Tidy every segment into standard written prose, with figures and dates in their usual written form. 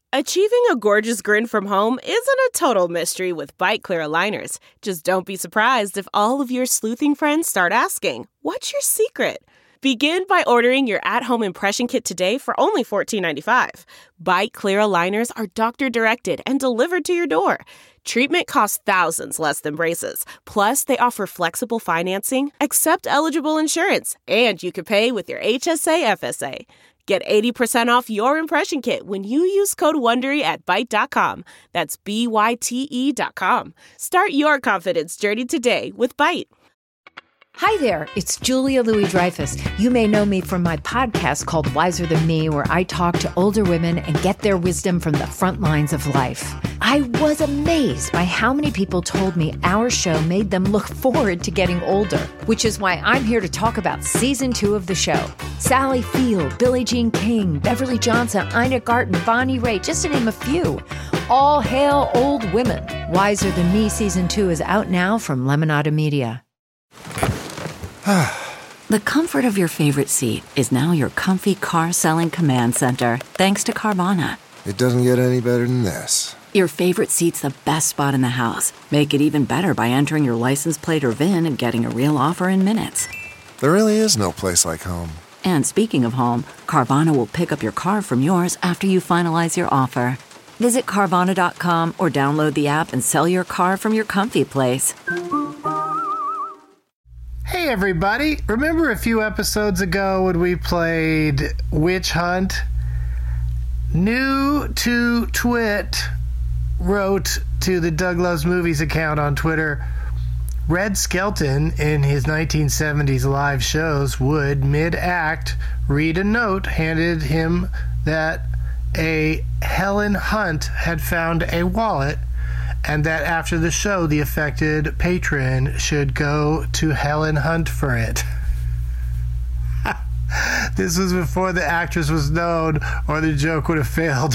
Achieving a gorgeous grin from home isn't a total mystery with Byte Clear aligners. Just don't be surprised if all of your sleuthing friends start asking, "What's your secret?" Begin by ordering your at-home impression kit today for only $14.95. Byte Clear aligners are doctor-directed and delivered to your door. Treatment costs thousands less than braces. Plus, they offer flexible financing, accept eligible insurance, and you can pay with your HSA FSA. Get 80% off your impression kit when you use code WONDERY at Byte.com. That's BYTE.com. Start your confidence journey today with Byte. Hi there, it's Julia Louis-Dreyfus. You may know me from my podcast called Wiser Than Me, where I talk to older women and get their wisdom from the front lines of life. I was amazed by how many people told me our show made them look forward to getting older, which is why I'm here to talk about season 2 of the show. Sally Field, Billie Jean King, Beverly Johnson, Ina Garten, Bonnie Raitt, just to name a few. All hail old women. Wiser Than Me season 2 is out now from Lemonada Media. The comfort of your favorite seat is now your comfy car selling command center, thanks to Carvana. It doesn't get any better than this. Your favorite seat's the best spot in the house. Make it even better by entering your license plate or VIN and getting a real offer in minutes. There really is no place like home. And speaking of home, Carvana will pick up your car from yours after you finalize your offer. Visit Carvana.com or download the app and sell your car from your comfy place. Hey everybody, remember a few episodes ago when we played Witch Hunt? New to Twit wrote to the Doug Loves Movies account on Twitter, Red Skelton in his 1970s live shows would, mid-act, read a note handed him that a Helen Hunt had found a wallet, and that after the show, the affected patron should go to Helen Hunt for it. This was before the actress was known, or the joke would have failed.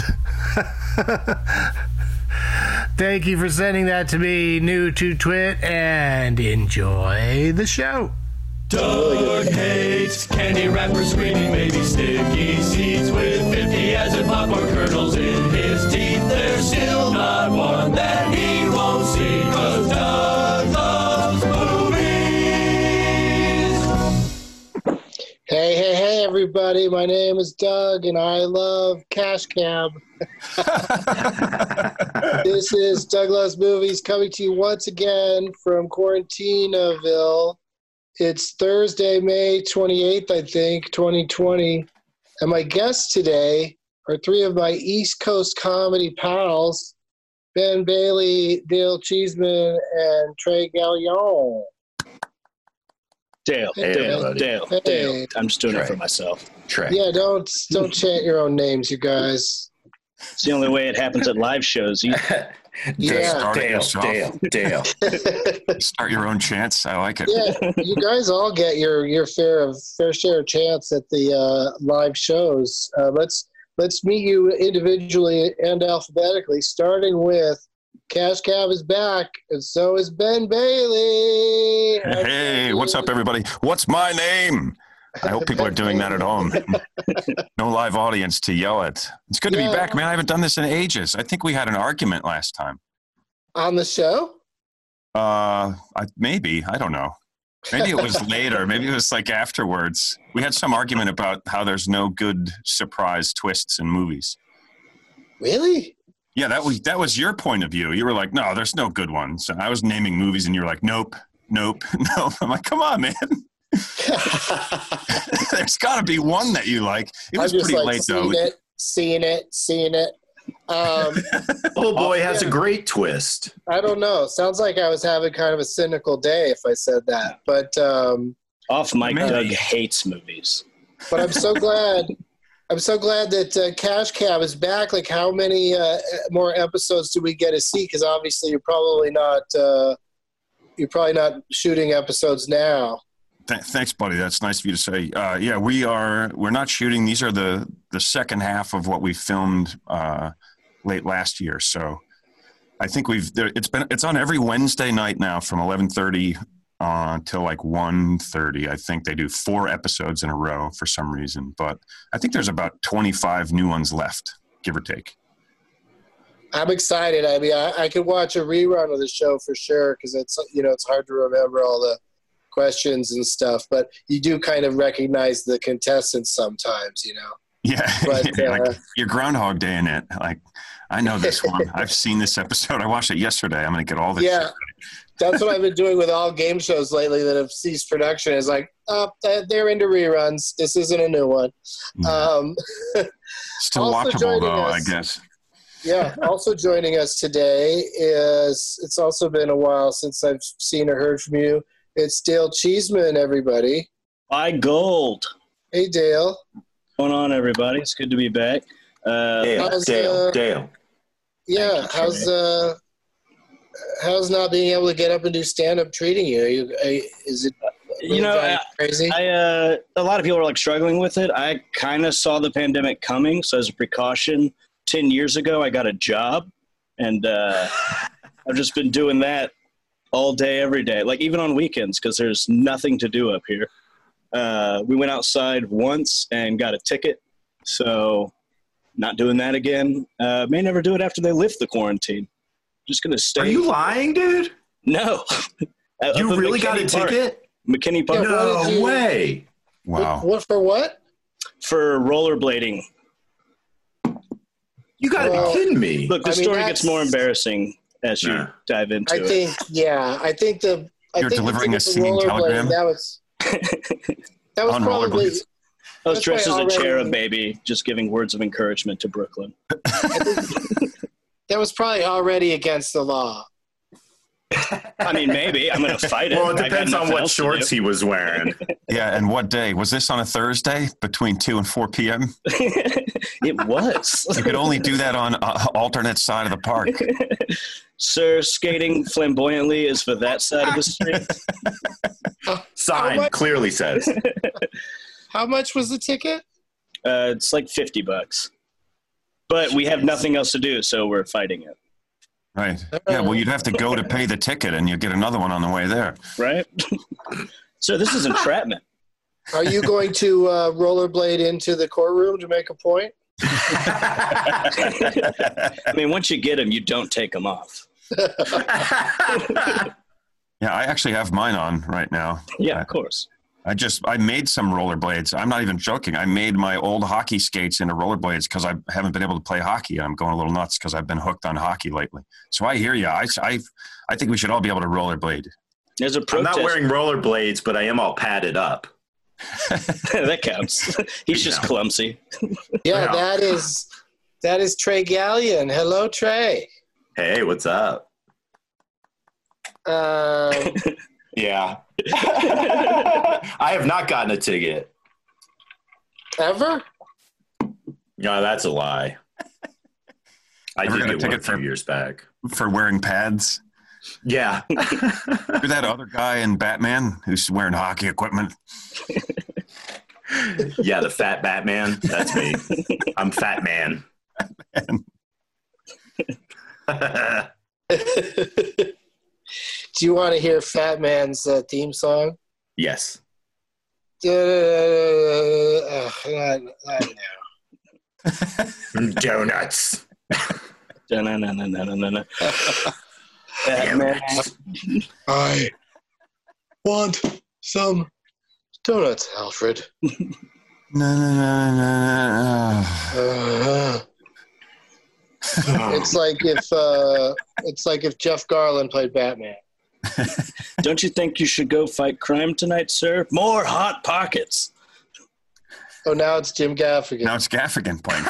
Thank you for sending that to me, new to Twit, and enjoy the show. Doug hates candy wrappers, screaming baby sticky seeds with 50 acid popcorn kernels in his teeth. There's still not one that he won't see, 'cause Doug loves movies. Hey, everybody. My name is Doug, and I love Cash Cab. This is Doug Loves Movies coming to you once again from Quarantinaville. It's Thursday, May 28th, I think, 2020. And my guests today are three of my East Coast comedy pals, Ben Bailey, Dale Cheeseman, and Trey Gallion. Dale. I'm just doing it for myself. Trey. Yeah, don't chant your own names, you guys. It's the only way it happens at live shows. Dale. Start your own chants. I like it. Yeah, you guys all get your fair share of chants at the live shows. Let's meet you individually and alphabetically, starting with Cash Cab is back, and so is Ben Bailey. Hey, what's up, everybody? What's my name? I hope people are doing that at home. No live audience to yell at. It's good to be back, man. I haven't done this in ages. I think we had an argument last time. On the show? Maybe. I don't know. Maybe it was later. Maybe it was like afterwards. We had some argument about how there's no good surprise twists in movies. Really? Yeah, that was your point of view. You were like, no, there's no good ones. And I was naming movies, and you were like, nope. I'm like, come on, man. There's got to be one that you like. It was pretty late, though. Seeing it. Oh boy, has a great twist. I don't know. Sounds like I was having kind of a cynical day if I said that. But off mic, Doug hates movies. But I'm so glad. I'm so glad that Cash Cab is back. Like, how many more episodes do we get to see? Because obviously, you're probably not shooting episodes now. Thanks, buddy. That's nice of you to say. Yeah, we're not shooting. These are the second half of what we filmed late last year. So I think it's on every Wednesday night now from 11:30 till like 1:30. I think they do 4 episodes in a row for some reason. But I think there's about 25 new ones left, give or take. I'm excited. I mean, I could watch a rerun of the show for sure because it's hard to remember all the questions and stuff, but you do kind of recognize the contestants sometimes, Yeah, But, like you're Groundhog Day in it. Like, I know this one. I've seen this episode. I watched it yesterday. I'm going to get all this. Yeah, that's what I've been doing with all game shows lately that have ceased production. Is like, they're into reruns. This isn't a new one. Still watchable, though, I guess. Yeah, also joining us today is, it's also been a while since I've seen or heard from you. It's Dale Cheeseman, everybody. By gold. Hey, Dale. What's going on, everybody? It's good to be back. Dale. Yeah, how's not being able to get up and do stand-up treating you? Is it crazy? A lot of people are like struggling with it. I kind of saw the pandemic coming, so as a precaution, 10 years ago, I got a job, and I've just been doing that all day, every day, like even on weekends, because there's nothing to do up here. We went outside once and got a ticket, so not doing that again. May never do it after they lift the quarantine. Just going to stay. Are you lying, dude? No. You really got a ticket? McKinney Park. No way. Wow. What for what? For rollerblading. You got to be kidding me. Look, the story gets more embarrassing as you dive into it. I think You're delivering a singing telegram? That was probably... I was dressed as a cherub baby, just giving words of encouragement to Brooklyn. That was probably already against the law. I mean, maybe. I'm going to fight it. Well, it depends on what shorts he was wearing. Yeah, and what day? Was this on a Thursday between 2 and 4 p.m.? It was. You could only do that on alternate side of the park. Sir, skating flamboyantly is for that side of the street. Sign clearly says. How much was the ticket? It's like $50. But we have nothing else to do, so we're fighting it. Right. Yeah, well, you'd have to go to pay the ticket, and you get another one on the way there. Right? So this is entrapment. Are you going to rollerblade into the courtroom to make a point? I mean, once you get them, you don't take them off. Yeah, I actually have mine on right now. Yeah, of course. I made some rollerblades. I'm not even joking. I made my old hockey skates into rollerblades because I haven't been able to play hockey. I'm going a little nuts because I've been hooked on hockey lately. So I hear you. I think we should all be able to rollerblade. There's a protest. I'm not wearing rollerblades, but I am all padded up. That counts. He's just clumsy. Yeah, that is Trey Gallion. Hello, Trey. Hey, what's up? Yeah. I have not gotten a ticket. Ever? No, that's a lie. I Never did got a get one a ticket few years back. For wearing pads? Yeah. You're that other guy in Batman who's wearing hockey equipment. Yeah, the fat Batman. That's me. I'm Fat Man. Do you want to hear Fat Man's theme song? Yes. Donuts. I want some donuts, Alfred. No. It's like if Jeff Garland played Batman. Don't you think you should go fight crime tonight, sir? More Hot Pockets. Oh, now it's Jim Gaffigan. Now it's Gaffigan playing.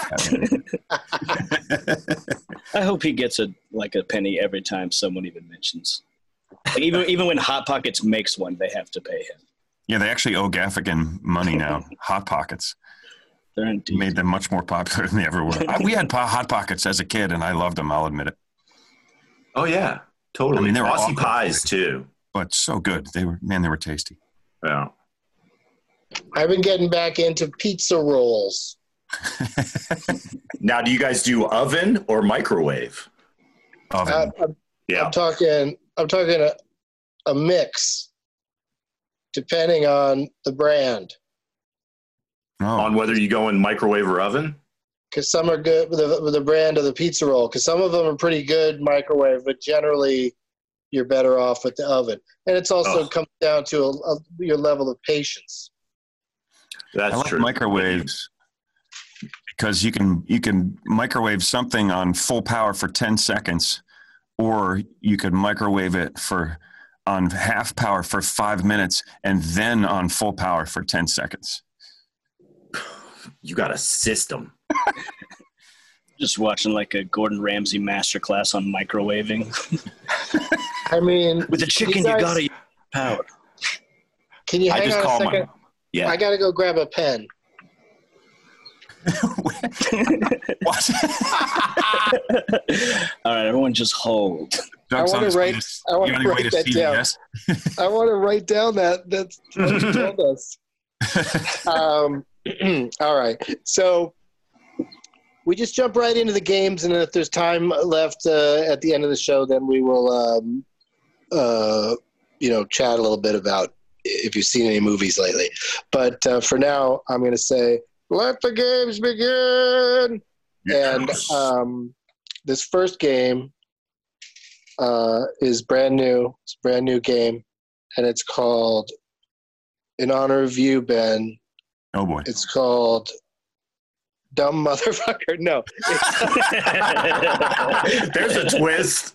I hope he gets a penny every time someone even mentions. Like even when Hot Pockets makes one, they have to pay him. Yeah, they actually owe Gaffigan money now. Hot Pockets. They're indeed. Made them much more popular than they ever were. We had Hot Pockets as a kid, and I loved them. I'll admit it. Oh yeah, totally. I mean, they were Aussie pies too, but so good. They were tasty. Yeah. I've been getting back into pizza rolls. Now, do you guys do oven or microwave? Oven. I'm talking a mix, depending on the brand. Oh. On whether you go in microwave or oven? because some are good with the brand of the pizza roll. Because some of them are pretty good microwave, but generally you're better off with the oven. And it's also comes down to your level of patience. That's I like true. microwaves because you can microwave something on full power for 10 seconds, or you could microwave it on half power for 5 minutes and then on full power for 10 seconds. You got a system. Just watching like a Gordon Ramsay masterclass on microwaving. I mean, with the chicken, you gotta use power. Can you hang on a second? Yeah. I gotta go grab a pen. What? All right, everyone, just hold. I want to write that down. Yes? I want to write down that's what you told us. All right, so we just jump right into the games, and if there's time left at the end of the show, then we will, chat a little bit about if you've seen any movies lately. But for now, I'm going to say, let the games begin. Yes. And this first game is brand new. It's a brand new game, and it's called, in honor of you, Ben. Oh boy! It's called Dumb Motherfucker. No. There's a twist.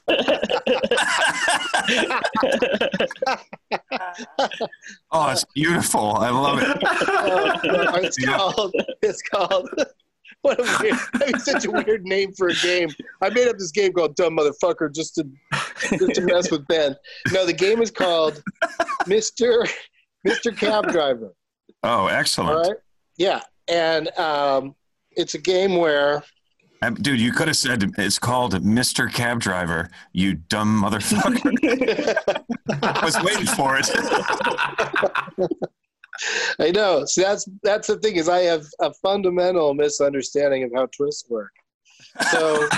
Oh, it's beautiful. I love it. It's called what a weird, I mean, such a weird name for a game. I made up this game called Dumb Motherfucker just to mess with Ben. No, the game is called Mr. Cab Driver. Oh, excellent. All right? Yeah. And it's a game where dude, you could have said it's called Mr. Cab Driver, you dumb motherfucker. I was waiting for it. I know. See, that's the thing is I have a fundamental misunderstanding of how twists work. So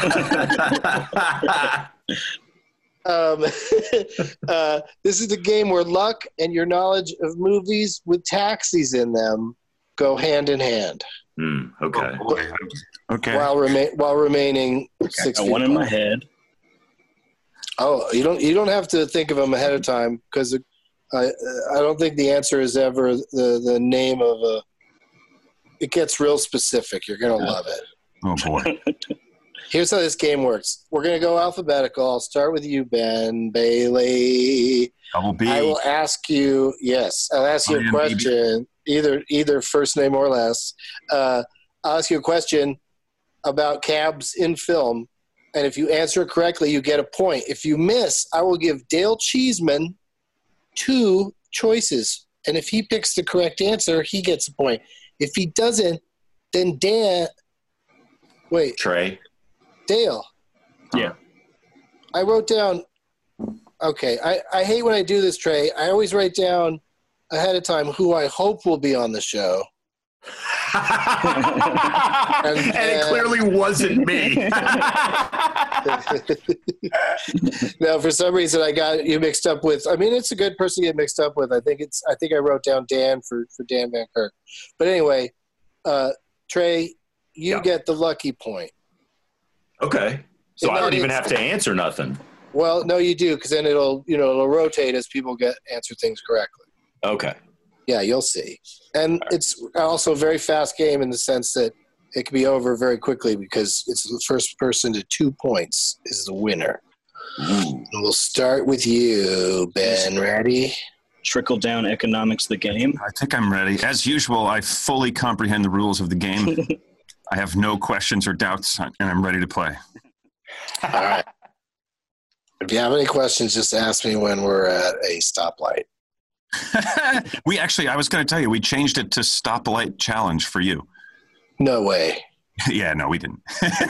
this is the game where luck and your knowledge of movies with taxis in them go hand in hand. Okay. Okay. While remaining 6 feet one in my apart. head. Oh, you don't have to think of them ahead of time because I don't think the answer is ever the name of a. It gets real specific. You're gonna love it. Oh boy. Here's how this game works. We're gonna go alphabetical. I'll start with you, Ben Bailey. Double B. I will ask you. Yes, I'll ask you a question. Either first name or less. I'll ask you a question about cabs in film, and if you answer it correctly, you get a point. If you miss, I will give Dale Cheeseman 2 choices, and if he picks the correct answer, he gets a point. If he doesn't, then Trey. Dale. Yeah. I wrote down. Okay, I hate when I do this, Trey. I always write down ahead of time who I hope will be on the show. and it clearly wasn't me. No, for some reason I got you mixed up with. I mean, it's a good person to get mixed up with. I think I wrote down Dan for Dan Van Kirk. But anyway, Trey, you get the lucky point. Okay, so I don't even have to answer nothing. Well, no, you do, because then it'll rotate as people answer things correctly. Okay. Yeah, you'll see. And it's also a very fast game in the sense that it can be over very quickly because it's the first person to 2 points is the winner. And we'll start with you, Ben. Ready? Trickle down economics of the game. I think I'm ready. As usual, I fully comprehend the rules of the game. I have no questions or doubts, and I'm ready to play. All right. If you have any questions, just ask me when we're at a stoplight. I was going to tell you, we changed it to Stoplight Challenge for you. No way. Yeah, no, we didn't.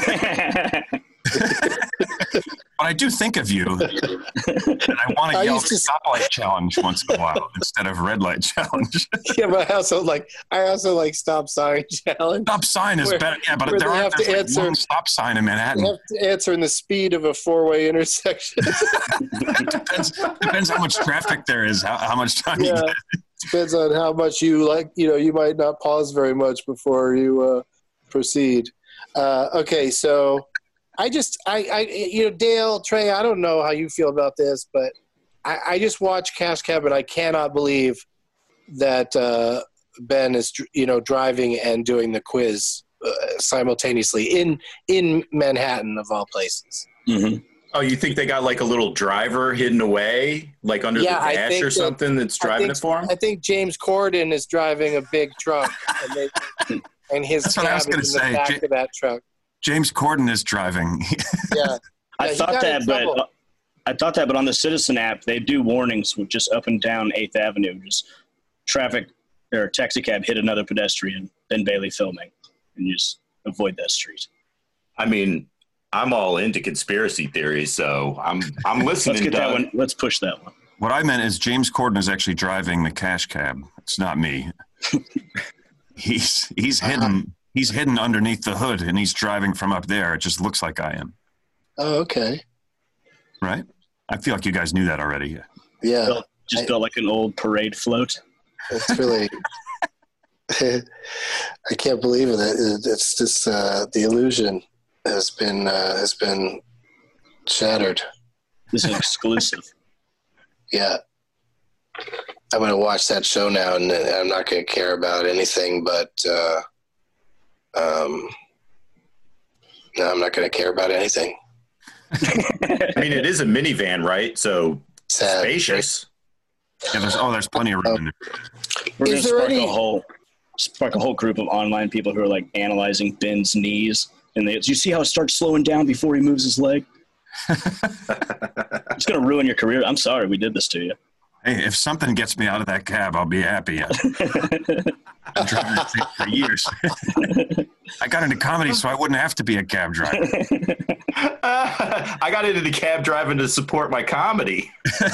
But I do think of you, and I want to yell Stoplight Challenge once in a while instead of Red Light Challenge. Yeah, but I also like Stop Sign Challenge. Stop sign is better. Yeah, but there aren't one stop sign in Manhattan. You have to answer in the speed of a 4-way intersection. Depends how much traffic there is, how much time you get. Depends on how much you you might not pause very much before you proceed. Okay, so I Dale, Trey, I don't know how you feel about this, but I just watched Cash Cab, and I cannot believe that Ben is, driving and doing the quiz simultaneously in Manhattan, of all places. Mm-hmm. Oh, you think they got like a little driver hidden away, like under the dash or something that's driving it for him? I think James Corden is driving a big truck, and his cab is in the back of that truck. James Corden is driving. Yeah. I thought that, but on the Citizen app, they do warnings with just up and down 8th Avenue, just traffic or taxi cab hit another pedestrian, Ben Bailey filming, and you just avoid that street. I mean, I'm all into conspiracy theories, so I'm listening. Let's get that one. Let's push that one. What I meant is James Corden is actually driving the cash cab. It's not me. He's hidden. He's hidden underneath the hood, and he's driving from up there. It just looks like I am. Oh, okay. Right? I feel like you guys knew that already. Yeah. Built like an old parade float. It's really – I can't believe it. It's just the illusion has been shattered. This is exclusive. Yeah. I'm going to watch that show now, and I'm not going to care about anything but no, I'm not going to care about anything. I mean, it is a minivan, right? So spacious. Yeah, there's plenty of room in there. We're going to spark a whole group of online people who are like analyzing Ben's knees. And do you see how it starts slowing down before he moves his leg? It's going to ruin your career. I'm sorry we did this to you. Hey, if something gets me out of that cab, I'll be happy. I've driven that thing for years. I got into comedy so I wouldn't have to be a cab driver. I got into the cab driving to support my comedy.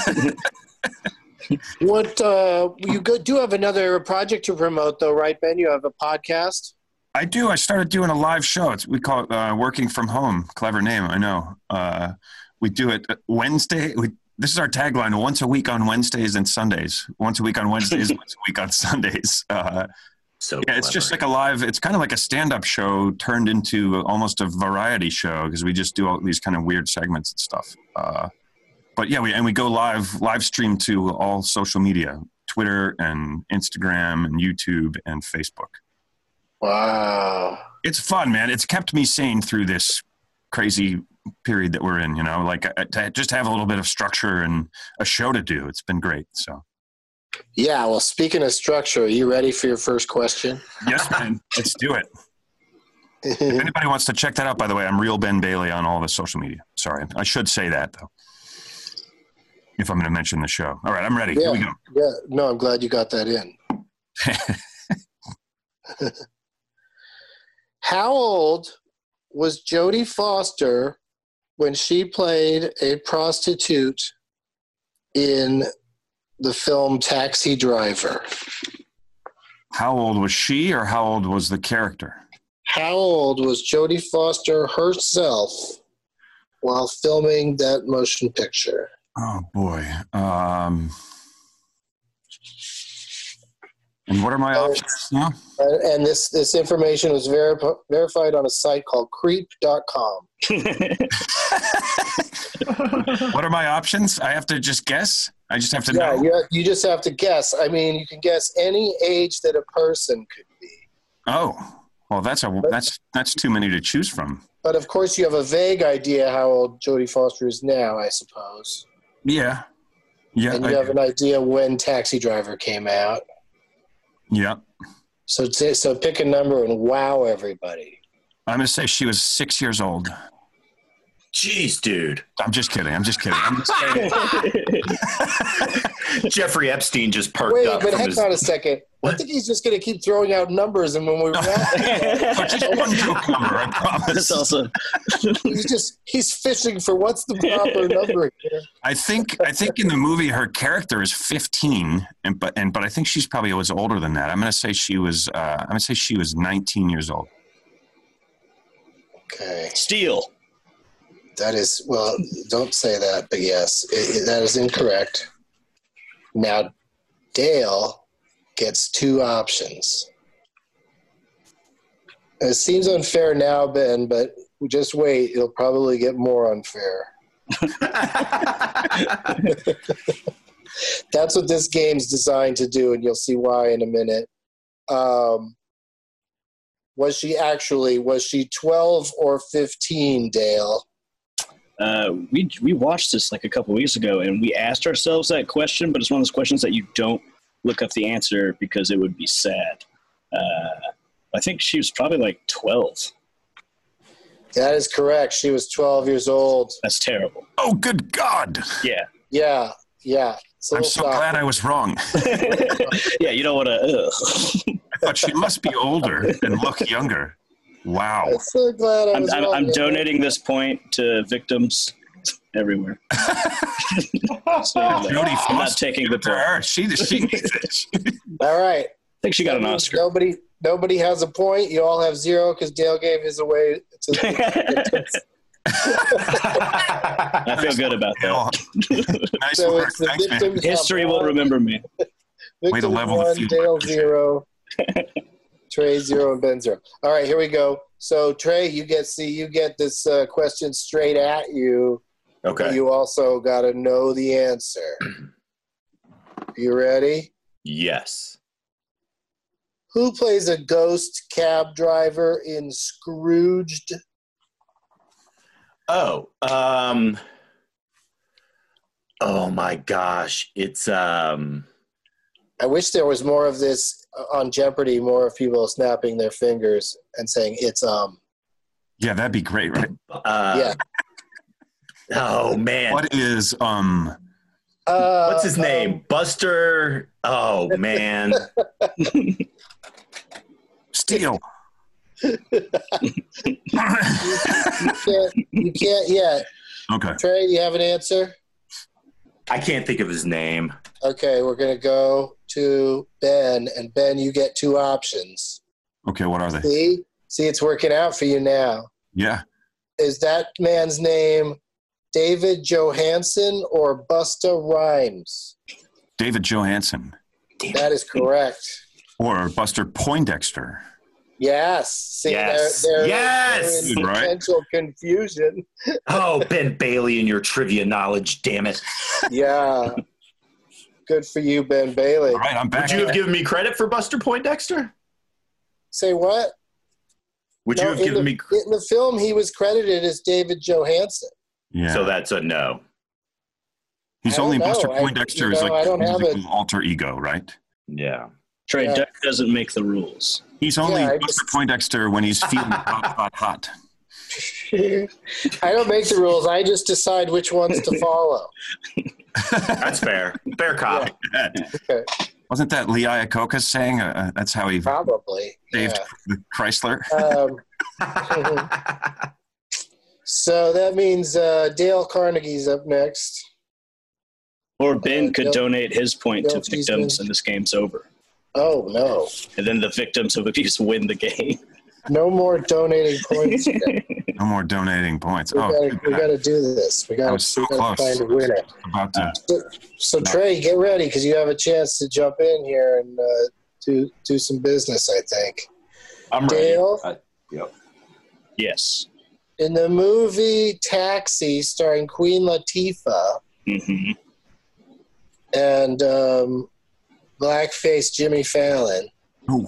What you do have another project to promote, though, right, Ben? You have a podcast. I do. I started doing a live show. We call it Working From Home. Clever name, I know. We do it Wednesday. This is our tagline: once a week on Wednesdays and Sundays. Once a week on Wednesdays, once a week on Sundays. It's just like a live. It's kind of like a stand-up show turned into almost a variety show because we just do all these kind of weird segments and stuff. But yeah, we go live stream to all social media, Twitter and Instagram and YouTube and Facebook. Wow. It's fun, man. It's kept me sane through this crazy period that we're in, like to just have a little bit of structure and a show to do. It's been great. So. Yeah. Well, speaking of structure, are you ready for your first question? Yes, man. Let's do it. If anybody wants to check that out, by the way, I'm Real Ben Bailey on all the social media. Sorry. I should say that though. If I'm going to mention the show. All right. I'm ready. Here we go. Yeah. No, I'm glad you got that in. How old was Jodie Foster when she played a prostitute in the film Taxi Driver? How old was she, or how old was the character? How old was Jodie Foster herself while filming that motion picture? Oh, boy. And what are my options now? And this information was verified on a site called creep.com. What are my options? I have to just guess? I just have to know? Yeah, you just have to guess. I mean, you can guess any age that a person could be. Oh, well, that's too many to choose from. But, of course, you have a vague idea how old Jodie Foster is now, I suppose. Yeah. Yeah. And you have an idea when Taxi Driver came out. Yeah. So pick a number and wow everybody. I'm going to say she was 6 years old. Jeez, dude. I'm just kidding. Jeffrey Epstein just perked up. Wait, but hang on a second. What? I think he's just going to keep throwing out numbers, and when we just one joke number, I promise. Also, he's fishing for what's the proper number here. I think in the movie her character is 15, but I think she's probably was older than that. I'm going to say she was 19 years old. Okay. Steal. That is, well, don't say that, but yes, that is incorrect. Now, Dale gets two options. It seems unfair now, Ben, but just wait. It'll probably get more unfair. That's what this game's designed to do, and you'll see why in a minute. Was she 12 or 15, Dale? We watched this like a couple weeks ago, and we asked ourselves that question, but it's one of those questions that you don't look up the answer because it would be sad. I think she was probably like 12. That is correct. She was 12 years old. That's terrible. Oh, good God. Yeah. Yeah. I'm so glad I was wrong. Yeah, you don't want to. I thought she must be older and look younger. Wow. I'm so glad I was wrong. I'm donating this point to victims everywhere. So, Jodie I'm not taking the point. She needs it. All right. I think she got an Oscar. Nobody has a point. You all have 0 because Dale gave his away to the I feel good about that. Nice so work. it's the Thanks, victims man. History will remember me. Way to level the 1, field. Dale 0, Trey 0, and Ben 0. All right, here we go. So Trey, you get this question straight at you. Okay. But you also got to know the answer. You ready? Yes. Who plays a ghost cab driver in Scrooged? Oh my gosh. It's I wish there was more of this on Jeopardy, more of people snapping their fingers and saying it's Yeah, that'd be great, right? Yeah. Oh man. What is what's his name? Buster. Oh man. Steele. You can't yet. Okay. Trey, you have an answer? I can't think of his name. Okay, we're going to go to Ben. And Ben, you get 2 options. Okay, what are they? See, it's working out for you now. Yeah. Is that man's name David Johansen or Busta Rhymes? David Johansen. That is correct. Or Buster Poindexter. Yes. See, Yes. They're Yes. in Right. potential confusion. Oh, Ben Bailey and your trivia knowledge, damn it. Yeah. Good for you, Ben Bailey. All right, I'm back. Would you have given me credit for Buster Poindexter? Say what? Would you have given me in the film, he was credited as David Johansen. Yeah. So that's a no. He's I don't only know. Buster Poindexter is I like don't have his alter ego, right? Yeah. Trey, Yeah. Doug doesn't make the rules. He's only Yeah, Buster Poindexter when he's feeling hot. I don't make the rules. I just decide which ones to follow. That's fair. Fair cop. Okay. Wasn't that Lee Iacocca saying that's how he Probably. saved Yeah. the Chrysler? So that means Dale Carnegie's up next. Or Ben could Dale- donate his point to Dale victims Cheeseman. and this game's over. Oh, no. And then the victims of abuse win the game. No more donating points. No more donating points. We got to do this. We got was so to close. find a winner. About to. So Trey, get ready because you have a chance to jump in here and do some business, I think. I'm Dale? ready. Yep. Yes. In the movie Taxi, starring Queen Latifah Mm-hmm. and blackface Jimmy Fallon. Ooh.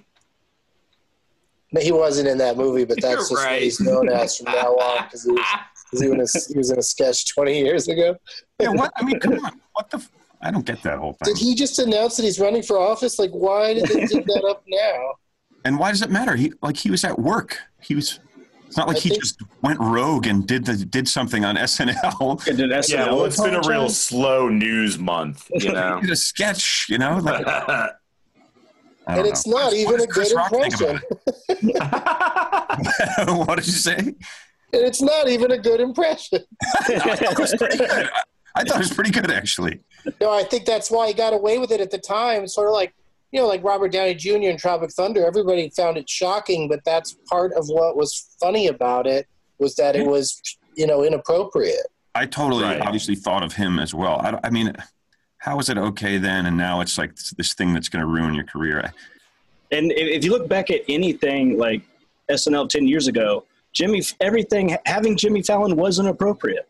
He wasn't in that movie, but that's You're just what right. he's known as from now on because he was in a sketch 20 years ago. Yeah, what? I mean, come on. What the? I don't get that whole thing. Did he just announce that he's running for office? Like, why did they dig that up now? And why does it matter? He was at work. It's not like I he think- just went rogue and did something on SNL. And did SNL Yeah, well, it's been a real apologize? slow news month, you know. He did a sketch, you know. Like, I And don't it's know. not What even does a good Chris Rock think impression. about it? What did you say? And it's not even a good impression. I thought it was pretty good. I thought it was pretty good, actually. No, I think that's why he got away with it at the time. Sort of like, like Robert Downey Jr. in Tropic Thunder. Everybody found it shocking, but that's part of what was funny about it was that it was, inappropriate. I totally obviously thought of him as well. I mean, how is it okay then? And now it's like this thing that's going to ruin your career. And if you look back at anything like SNL 10 years ago, having Jimmy Fallon wasn't appropriate.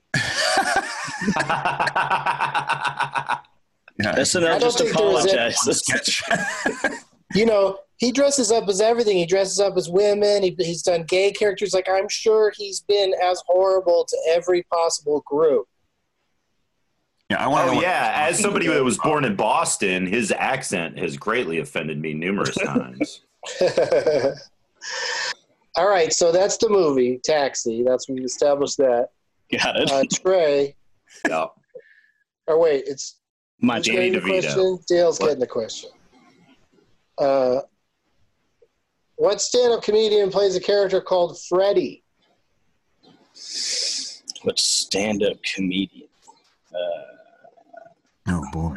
SNL just apologizes. He dresses up as everything. He dresses up as women. He's done gay characters. Like, I'm sure he's been as horrible to every possible group. Yeah, as somebody that was born in Boston, his accent has greatly offended me numerous times. All right, so that's the movie, Taxi. We've established that. Got it. Trey. Yeah. Or wait, it's Danny DeVito. Dale's getting the question. What stand-up comedian plays a character called Freddy? What stand-up comedian? Oh, boy.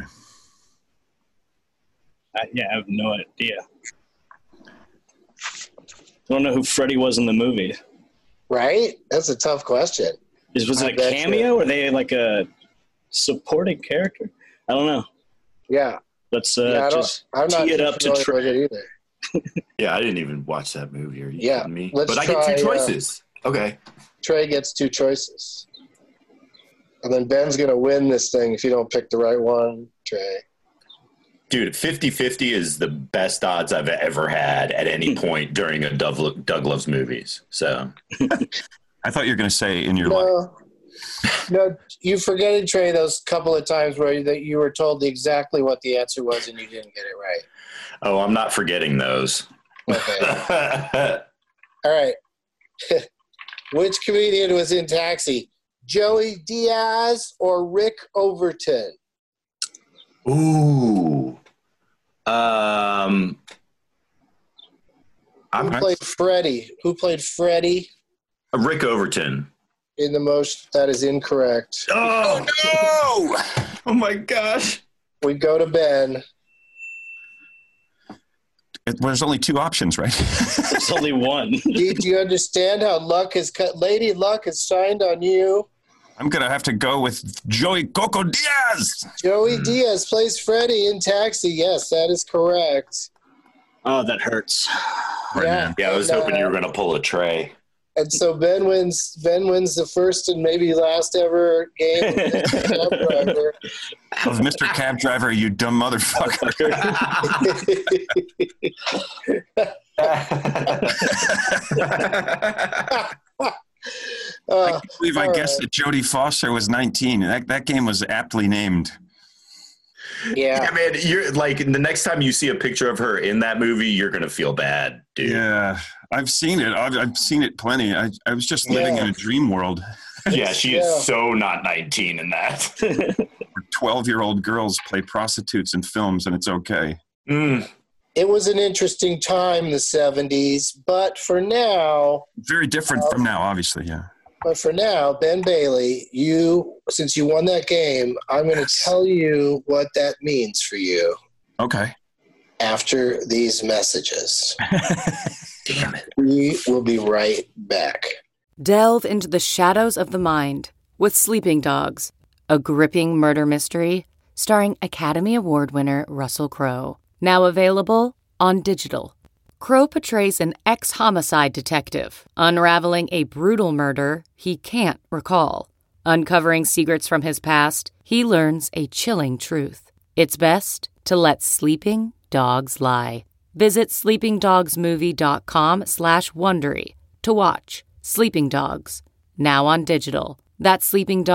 I have no idea. I don't know who Freddy was in the movie. Right? That's a tough question. Was it a cameo? Or are they like a supporting character? I don't know. Yeah. Let's just tee it up to Trey. Either. Yeah, I didn't even watch that movie. Are you kidding me? But I get two choices. Okay. Trey gets two choices. And then Ben's going to win this thing if you don't pick the right one, Trey. Dude, 50-50 is the best odds I've ever had at any point during a Doug Loves Movies. So I thought you were going to say in your life. No, you forgetting, Trey, those couple of times where you were told exactly what the answer was and you didn't get it right. Oh, I'm not forgetting those. Okay. All right. Which comedian was in Taxi? Joey Diaz or Rick Overton? Ooh. Who played Freddie? Rick Overton. In the motion, that is incorrect. Oh, no! Oh, my gosh. We go to Ben. There's only two options, right? There's only one. Do you understand how Lady Luck has shined on you? I'm going to have to go with Joey Coco Diaz. Joey Diaz plays Freddie in Taxi. Yes, that is correct. Oh, that hurts. Yeah, I was hoping you were going to pull a Trey. And so Ben wins the first and maybe last ever game of Cab Driver. Of Mr. Cab Driver, you dumb motherfucker. I can't believe I guessed that Jodie Foster was 19. That game was aptly named. Yeah, man, you're like, the next time you see a picture of her in that movie, you're gonna feel bad, dude. Yeah, I've seen it. I've seen it plenty. I was just living in a dream world. Yeah, she is so not 19 in that. 12-year-old girls play prostitutes in films, and it's okay. It was an interesting time, the 70s, but for now... Very different from now, obviously, yeah. But for now, Ben Bailey, since you won that game, I'm going to tell you what that means for you. Okay. After these messages. Damn it. We will be right back. Delve into the shadows of the mind with Sleeping Dogs, a gripping murder mystery starring Academy Award winner Russell Crowe. Now available on digital. Crowe portrays an ex-homicide detective, unraveling a brutal murder he can't recall. Uncovering secrets from his past, he learns a chilling truth. It's best to let sleeping dogs lie. Visit sleepingdogsmovie.com/Wondery to watch Sleeping Dogs, now on digital. That's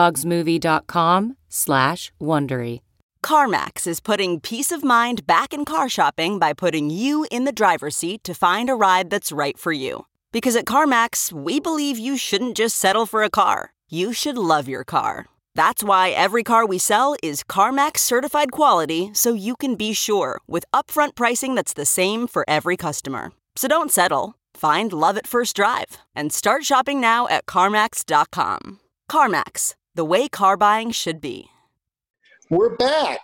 sleepingdogsmovie.com/Wondery. CarMax is putting peace of mind back in car shopping by putting you in the driver's seat to find a ride that's right for you. Because at CarMax, we believe you shouldn't just settle for a car. You should love your car. That's why every car we sell is CarMax certified quality, so you can be sure with upfront pricing that's the same for every customer. So don't settle. Find love at first drive and start shopping now at CarMax.com. CarMax, the way car buying should be. We're back.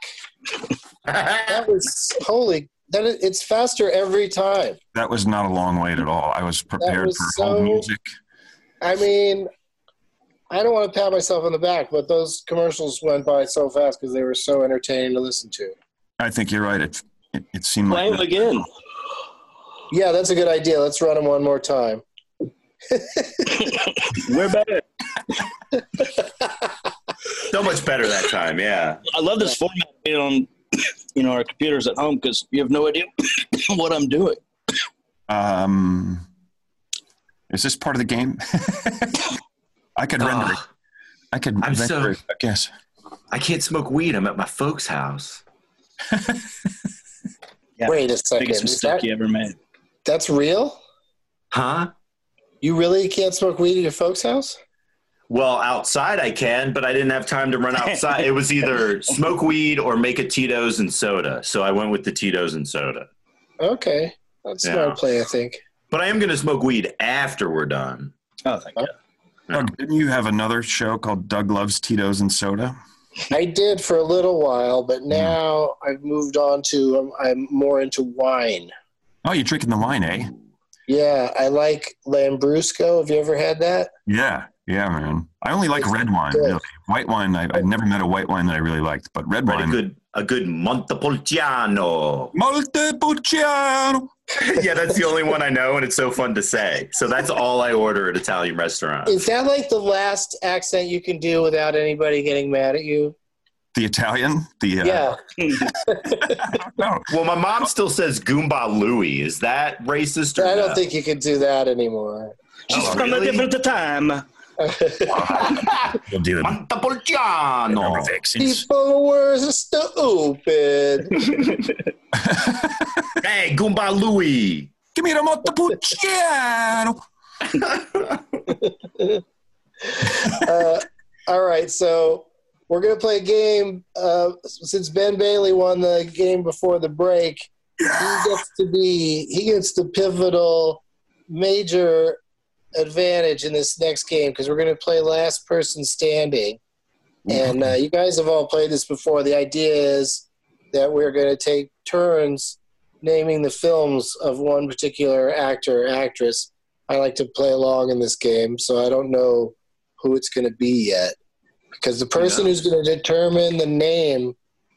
It's faster every time. That was not a long wait at all. I was prepared for whole music. I mean, I don't want to pat myself on the back, but those commercials went by so fast because they were so entertaining to listen to. I think you're right. It seemed like... Play them again. Yeah, that's a good idea. Let's run them one more time. We're better. So much better that time, yeah. I love this format on our computers at home because you have no idea what I'm doing. Is this part of the game? I could render it. I could render it, I guess. I can't smoke weed. I'm at my folks' house. Yeah. Wait a second. Biggest mistake you ever made. That's real? Huh? You really can't smoke weed at your folks' house? Well, outside I can, but I didn't have time to run outside. It was either smoke weed or make a Tito's and soda. So I went with the Tito's and soda. Okay. That's a smart play, I think. But I am going to smoke weed after we're done. Oh, thank you. Oh, didn't you have another show called Doug Loves Tito's and Soda? I did for a little while, but now I've moved on to, I'm more into wine. Oh, you're drinking the wine, eh? Yeah, I like Lambrusco. Have you ever had that? Yeah, man. I only like red wine, really. White wine, I've never met a white wine that I really liked, but red wine. A good Montepulciano. Montepulciano. Yeah, that's the only one I know, and it's so fun to say. So that's all I order at Italian restaurants. Is that like the last accent you can do without anybody getting mad at you? The Italian? Yeah. No. Well, my mom still says Goomba Louie. Is that racist? Or I don't think you can do that anymore. She's from a different time. You'll do it. Montepulciano. People were stupid. Hey, Goomba Louie. Give me the Montepulciano. All right, so we're going to play a game. Since Ben Bailey won the game before the break, he gets the pivotal major advantage in this next game because we're going to play last person standing. And you guys have all played this before. The idea is that we're going to take turns naming the films of one particular actor or actress. I like to play along in this game, so I don't know who it's going to be yet. Because the person who's going to determine the name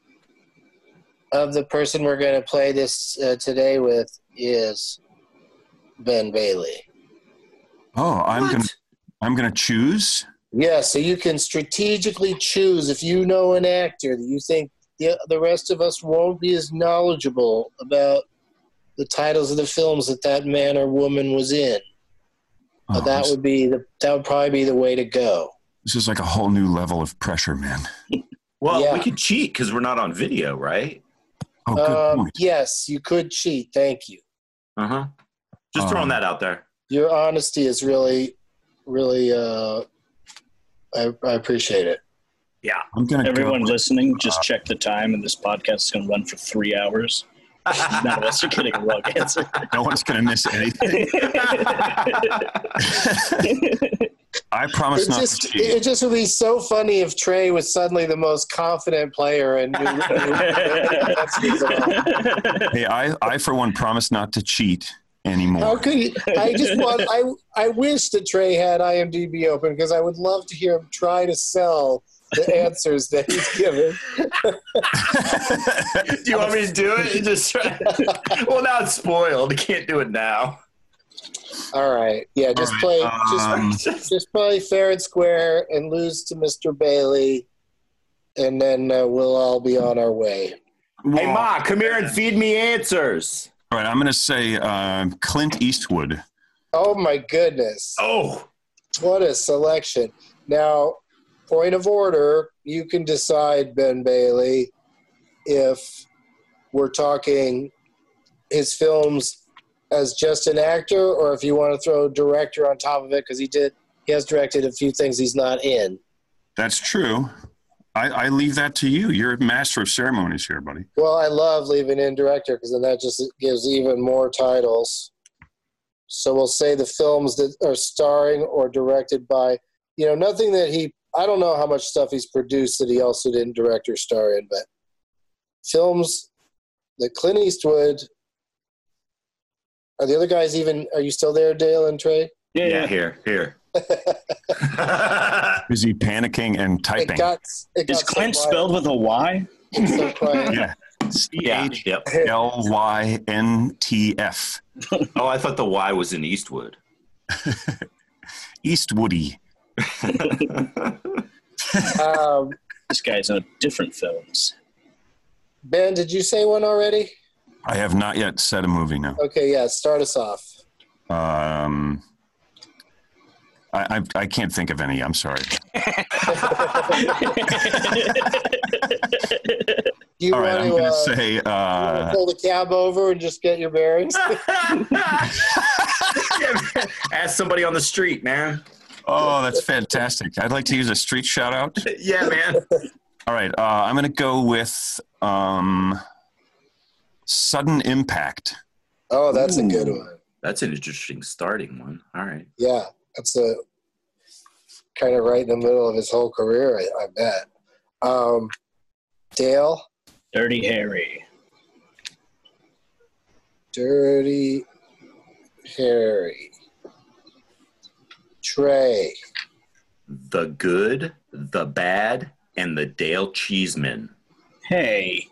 of the person we're going to play this today with is Ben Bailey. Oh, I'm gonna choose. Yeah, so you can strategically choose if you know an actor that you think the rest of us won't be as knowledgeable about the titles of the films that man or woman was in. That would probably be the way to go. This is like a whole new level of pressure, man. Well, we could cheat because we're not on video, right? Oh, good point. Yes, you could cheat. Thank you. Just throwing that out there. Your honesty is really, really, I appreciate it. Yeah. Everyone listening, just check the time, and this podcast is going to run for 3 hours. None of us are getting a wrong answer. No one's going to miss anything. I promise not to cheat. It just would be so funny if Trey was suddenly the most confident player and Hey, I for one promise not to cheat anymore. How could you? I wish that Trey had IMDb open because I would love to hear him try to sell the answers that he's given. Do you want me to do it? Just try. Well, now it's spoiled. I can't do it now. All right. Yeah, just play fair and square and lose to Mr. Bailey, and then we'll all be on our way. Hey, Ma, come here and feed me answers. All right, I'm going to say Clint Eastwood. Oh, my goodness. Oh. What a selection. Now, point of order, you can decide, Ben Bailey, if we're talking his films as just an actor or if you want to throw director on top of it because he has directed a few things he's not in. That's true. I leave that to you. You're a master of ceremonies here, buddy. Well, I love leaving in director because then that just gives even more titles. So we'll say the films that are starring or directed by, nothing that I don't know how much stuff he's produced that he also didn't direct or star in, but films that Clint Eastwood. Are the other guys are you still there, Dale and Trey? Yeah, here. Is he panicking and typing? Is Clint spelled with a Y? So quiet. Yeah. CHLYNTF. Oh, I thought the Y was in Eastwood. Eastwoody. This guy's in different films. Ben, did you say one already? I have not yet said a movie, no. Okay, yeah, start us off. I can't think of any. I'm sorry. You All right, I'm going to say... pull the cab over and just get your bearings? Ask somebody on the street, man. Oh, that's fantastic. I'd like to use a street shout out. Yeah, man. All right, I'm going to go with Sudden Impact. Oh, that's a good one. That's an interesting starting one. All right. Yeah, that's a kind of right in the middle of his whole career, I bet. Dale? Dirty Harry. Dirty Harry. Trey. The Good, the Bad, and the Dale Cheeseman. Hey.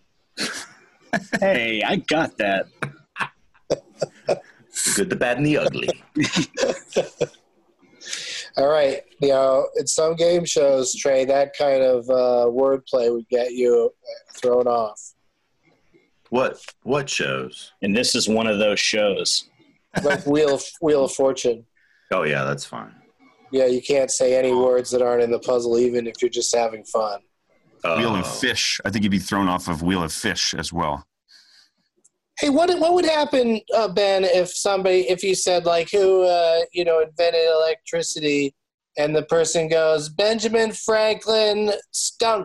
Hey, I got that. The Good, the Bad, and the Ugly. All right. You know, in some game shows, Trey, that kind of wordplay would get you thrown off. What shows? And this is one of those shows. Like Wheel of Fortune. Oh, yeah, that's fine. Yeah, you can't say any words that aren't in the puzzle, even if you're just having fun. Wheel of Fish. I think you'd be thrown off of Wheel of Fish as well. Hey, what would happen, Ben, if you said, like, who invented electricity, and the person goes, Benjamin Franklin Skunk?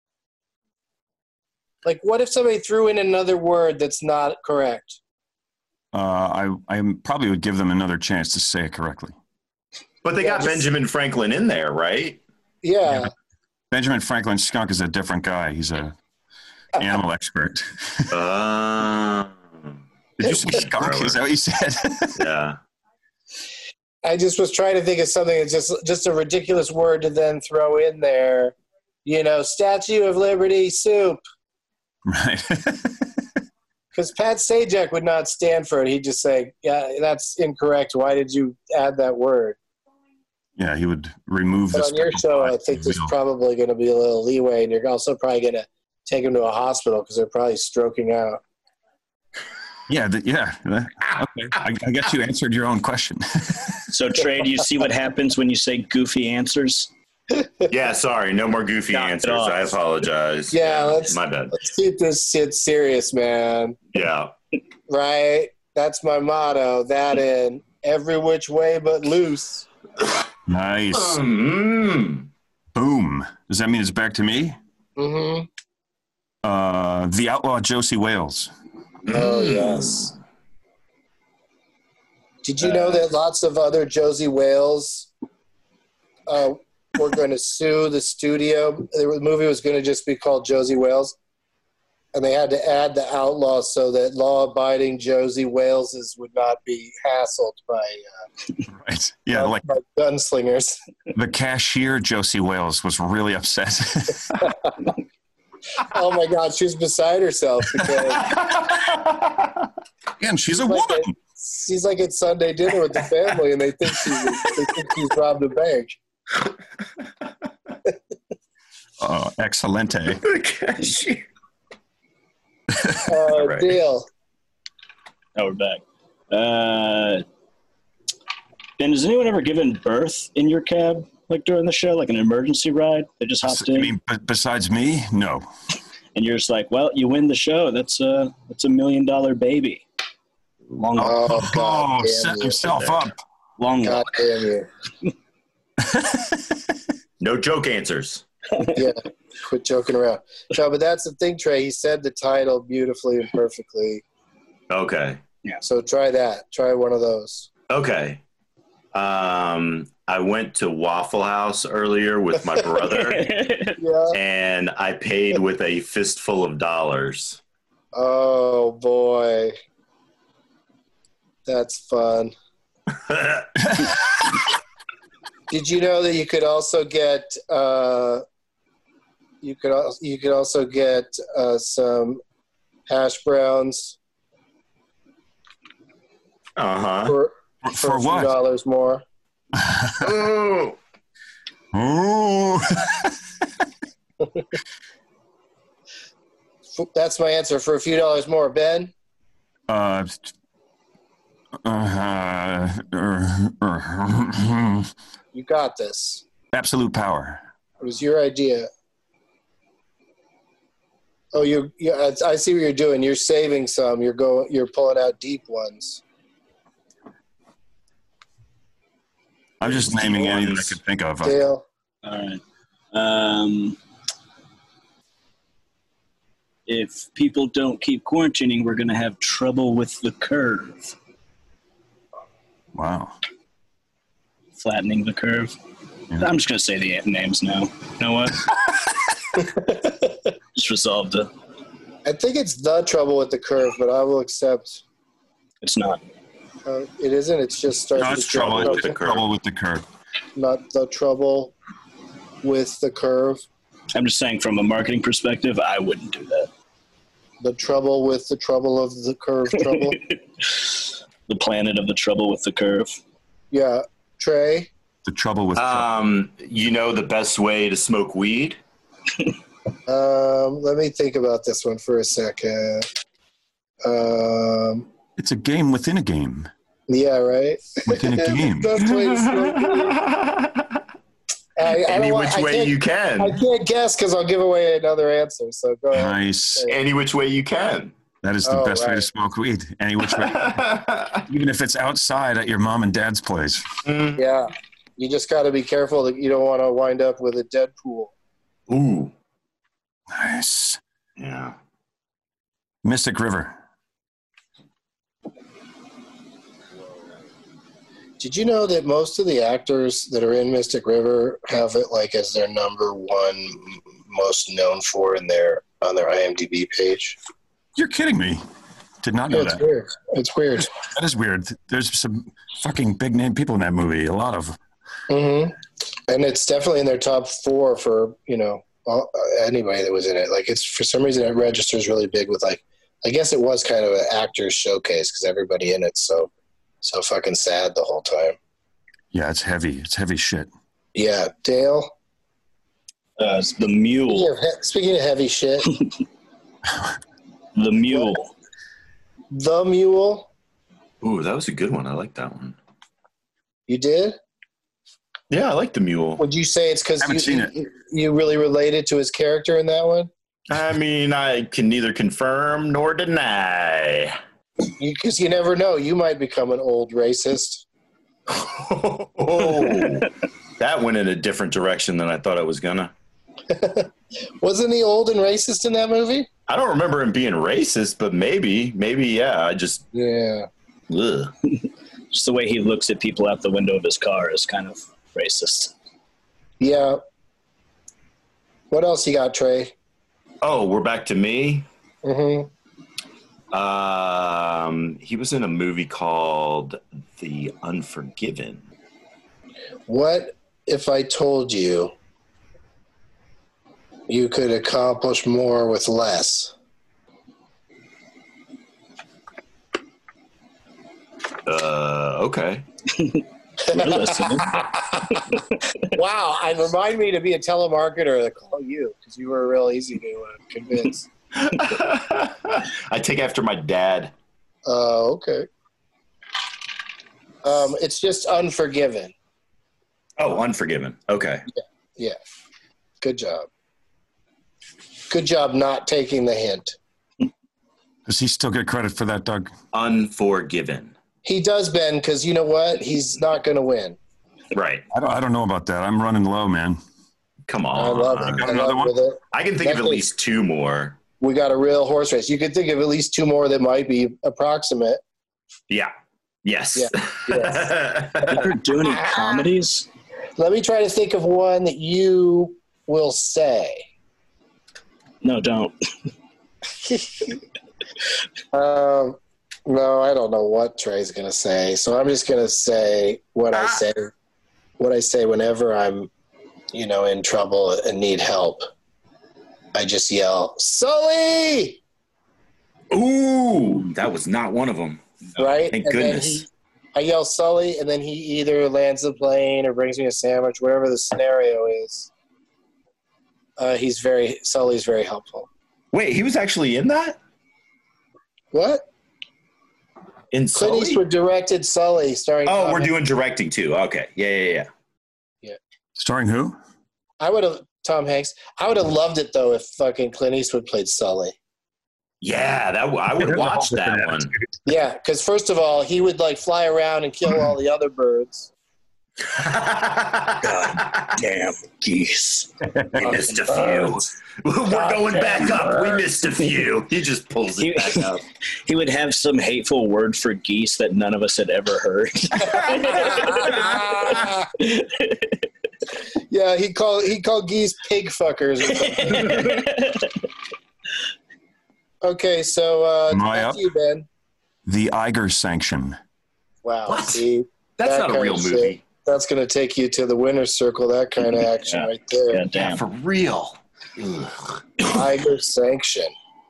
Like, what if somebody threw in another word that's not correct? I probably would give them another chance to say it correctly. But they got Benjamin Franklin in there, right? Yeah. Benjamin Franklin Skunk is a different guy. He's a animal expert. Did you say skunk? Is that what you said? Yeah. I just was trying to think of something that's just a ridiculous word to then throw in there. You know, Statue of Liberty soup. Right. Because Pat Sajak would not stand for it. He'd just say, yeah, that's incorrect. Why did you add that word? Yeah, he would remove this. On your show, I think there's probably going to be a little leeway, and you're also probably going to take him to a hospital because they're probably stroking out. Yeah, okay. I guess you answered your own question. So, Trey, do you see what happens when you say goofy answers? Yeah, sorry. No more goofy answers. I apologize. Yeah, my bad. Let's keep this shit serious, man. Yeah. Right? That's my motto. That in every which way but loose. Nice. Boom. Does that mean it's back to me? Mm-hmm. The Outlaw Josie Wales. Oh, yes. Did you know that lots of other Josie Wales were going to sue the studio? The movie was going to just be called Josie Wales, and they had to add the outlaw so that law-abiding Josie Waleses would not be hassled by right. Yeah, by gunslingers. The cashier Josie Wales was really upset. Oh my God, she's beside herself because and she's a woman. She's like at Sunday dinner with the family, and they think she's robbed a bank. Oh, excelente. Right. Deal. Oh, we're back. Ben, has anyone ever given birth in your cab, like during the show, like an emergency ride? They just hopped in. I mean, besides me, no. And you're just like, well, you win the show. That's a $1 million baby. Long. Oh, set himself up. Long. God damn you. No joke answers. Yeah, quit joking around. No, but that's the thing, Trey. He said the title beautifully and perfectly. Okay. Yeah. So try that. Try one of those. Okay. I went to Waffle House earlier with my brother, and I paid with a fistful of dollars. Oh, boy. That's fun. Did you know that you could also get some hash browns Uh-huh. For a few what? dollars more. Oh. That's my answer. For a few dollars more. Ben? You got this. Absolute Power. It was your idea. Oh, I see what you're doing. You're saving some. You're pulling out deep ones. I'm just naming any that I could think of. Dale. All right. If people don't keep quarantining, we're going to have trouble with the curve. Wow. Flattening the curve. Yeah. I'm just going to say the names now. You know what? Just resolved it. I think it's The Trouble with the Curve, but I will accept. It's not. It isn't. It's just starts. No, it's Trouble with the Curve. Not The Trouble with the Curve. I'm just saying, from a marketing perspective, I wouldn't do that. The Trouble with the Trouble of the Curve. Trouble. The Planet of the Trouble with the Curve. Yeah, Trey. The Trouble with. You know the best way to smoke weed. Let me think about this one for a second. It's a game within a game. Yeah, right. Within a game. Best way to smoke weed. Any which way you can. I can't guess because I'll give away another answer. So go ahead. Nice. Any which way you can. That is the best way to smoke weed. Any which way. Even if it's outside at your mom and dad's place. Yeah. You just got to be careful that you don't want to wind up with a dead pool. Ooh. Nice. Yeah. Mystic River. Did you know that most of the actors that are in Mystic River have it like as their number one most known for on their IMDb page? You're kidding me. Did not know that. Weird. It's weird. That is weird. There's some fucking big name people in that movie. A lot of. Mm-hmm. And it's definitely in their top 4 for, anybody that was in it. Like, it's for some reason it registers really big with, like, I guess it was kind of an actor's showcase because everybody in it's so fucking sad the whole time. Yeah, it's heavy. It's heavy shit. Yeah. Dale? It's The Mule. Speaking of heavy shit. The Mule. What? The Mule? Ooh, that was a good one. I like that one. You did? Yeah, I like The Mule. Would you say it's because you really related to his character in that one? I mean, I can neither confirm nor deny. Because you never know. You might become an old racist. Oh, that went in a different direction than I thought it was gonna. Wasn't he old and racist in that movie? I don't remember him being racist, but maybe, yeah. Yeah. Ugh. Just the way he looks at people out the window of his car is kind of racist. Yeah. What else you got, Trey? Oh, we're back to me? Mm-hmm. He was in a movie called The Unforgiven. What if I told you you could accomplish more with less? Okay. Wow, and remind me to be a telemarketer to call you because you were real easy to convince. I take after my dad. Okay. It's just Unforgiven. Oh, Unforgiven. Okay. Yeah. Good job. Good job not taking the hint. Does he still get credit for that, Doug? Unforgiven. He does, Ben, because you know what? He's not going to win. Right. I don't know about that. I'm running low, man. Come on. I love it. Got another one? I can think of at least 2 more. We got a real horse race. You could think of at least 2 more that might be approximate. Yeah. Yes. Yeah. Yes. Have you ever do any comedies? Let me try to think of one that you will say. No, don't. No, I don't know what Trey's going to say. So I'm just going to say what I say whenever I'm, in trouble and need help. I just yell, Sully! Ooh, that was not one of them. right? Thank and goodness. Then I yell Sully, and then he either lands the plane or brings me a sandwich, whatever the scenario is. Sully's very helpful. Wait, he was actually in that? What? In Clint Sully? Eastwood directed Sully, starring. Oh, Tom we're Hanks. doing directing too. Okay. Yeah. Starring who? Tom Hanks. I would have loved it though if fucking Clint Eastwood played Sully. Yeah, I would watch that one. Yeah, because first of all, he would like fly around and kill all the other birds. God damn geese. We missed a few. We're going back up. We missed a few. He just pulls it back up. He would have some hateful word for geese that none of us had ever heard. Yeah, he called geese pig fuckers. Or something. Okay, so Am I up? to you, Ben. The Iger Sanction. Wow, What? see, That's that not a kind real of movie. shit, that's going to take you to the winner's circle. That kind of action right there. God damn. Yeah, for real. Tiger Sanction.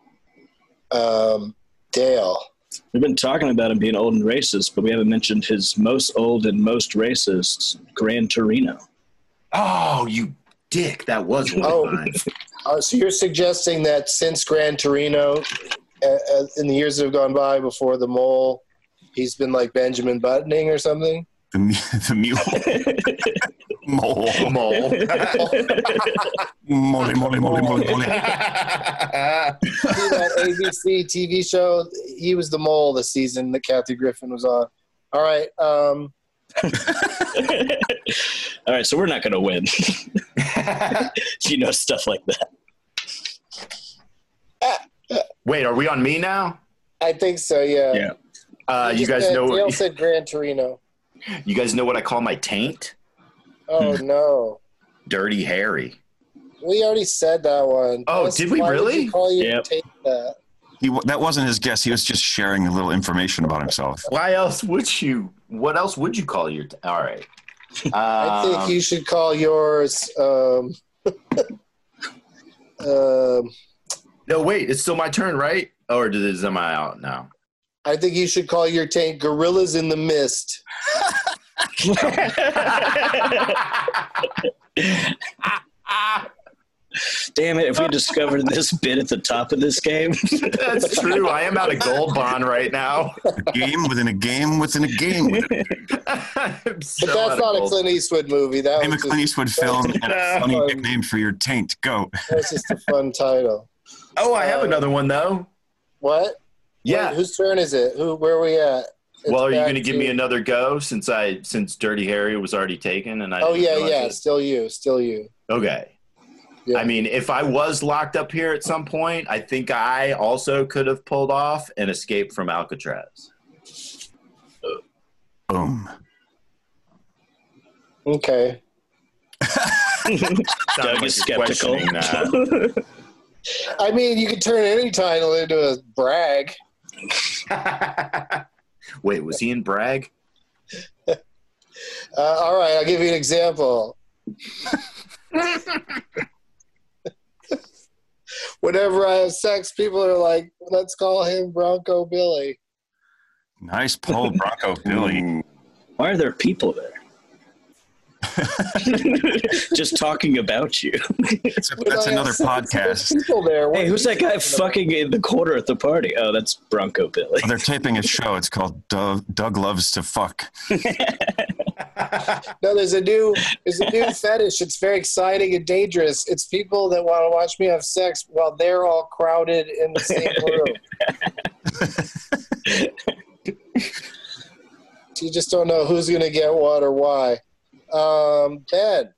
Dale. We've been talking about him being old and racist, but we haven't mentioned his most old and most racist, Gran Torino. Oh, you dick. That was one of mine. So you're suggesting that since Gran Torino, in the years that have gone by before the mole, he's been like Benjamin Buttoning or something? The mule. Mole. Mole. Mole. See that ABC TV show? He was the mole this season that Kathy Griffin was on. All right. All right, so we're not going to win. You know, stuff like that. Wait, are we on me now? I think so, yeah. Yeah. You guys know. Dale said Gran Torino. You guys know what I call my taint? Oh, no. Dirty Harry. We already said that one. Oh, did we why really? Did you call you Yep. take that? That wasn't his guess. He was just sharing a little information about himself. Why else would you? What else would you call your? All right. I think you should call yours. No, wait. It's still my turn, right? Or am I out now? I think you should call your tank Gorillas in the Mist. Damn it, if we discovered this bit at the top of this game. That's true. I am out of Gold Bond right now. A game within a game within a game. But that's not a Clint Eastwood movie. That Name a was Clint Eastwood film and a funny fun. nickname for your taint. Go. That's just a fun title. Oh, I have another one, though. What? Yeah. Wait, whose turn is it? Where are we at? Well, are you back going to give me another go since Dirty Harry was already taken? And I Oh, didn't yeah, realize yeah. it? Still you. Okay. Yeah. I mean, if I was locked up here at some point, I think I also could have pulled off an escape from Alcatraz. Boom. Okay. Doug is skeptical. I mean, you could turn any title into a brag. Wait, was he in Bragg? All right, I'll give you an example. Whenever I have sex, people are like, let's call him Bronco Billy. Nice pull, Bronco Billy. Why are there people there? Just talking about you. That's another podcast. People there. Hey, who's that guy fucking in the corner at the party? Oh, that's Bronco Billy. They're taping a show. It's called Doug Loves to Fuck. No, there's a new fetish. It's very exciting and dangerous. It's people that want to watch me have sex while they're all crowded in the same room. You just don't know who's going to get what or why. Ben.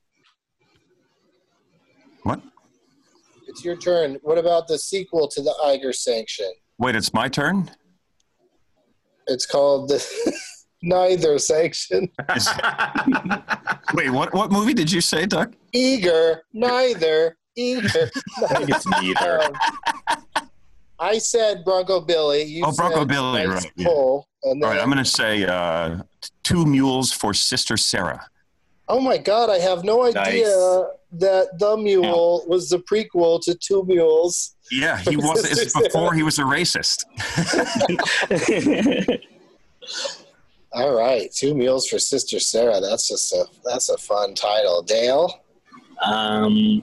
What? It's your turn. What about the sequel to the Iger Sanction? Wait, it's my turn? It's called the Neither Sanction. Wait, what movie did you say, Doug? Eager, neither, eager. I think it's neither. I said Bronco Billy. You Bronco said Billy, nice right. pull, and All then, right, I'm going to say Two Mules for Sister Sarah. oh my God, I have no idea that The Mule was the prequel to Two Mules. Yeah, he was. It's before he was a racist. All right, 2 meals for Sister Sarah. That's a fun title. Dale? Can't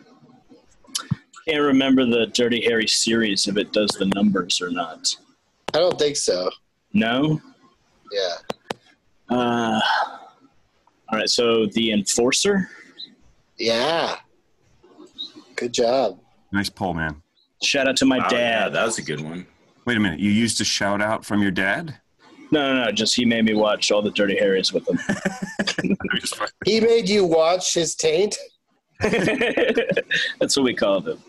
remember the Dirty Harry series if it does the numbers or not. I don't think so. No? Yeah. All right, so The Enforcer? Yeah. Good job. Nice poll, man. Shout out to my dad. Yeah, that was a good one. Wait a minute. You used a shout out from your dad? No. Just he made me watch all the Dirty Harrys with him. He made you watch his taint? That's what we called him.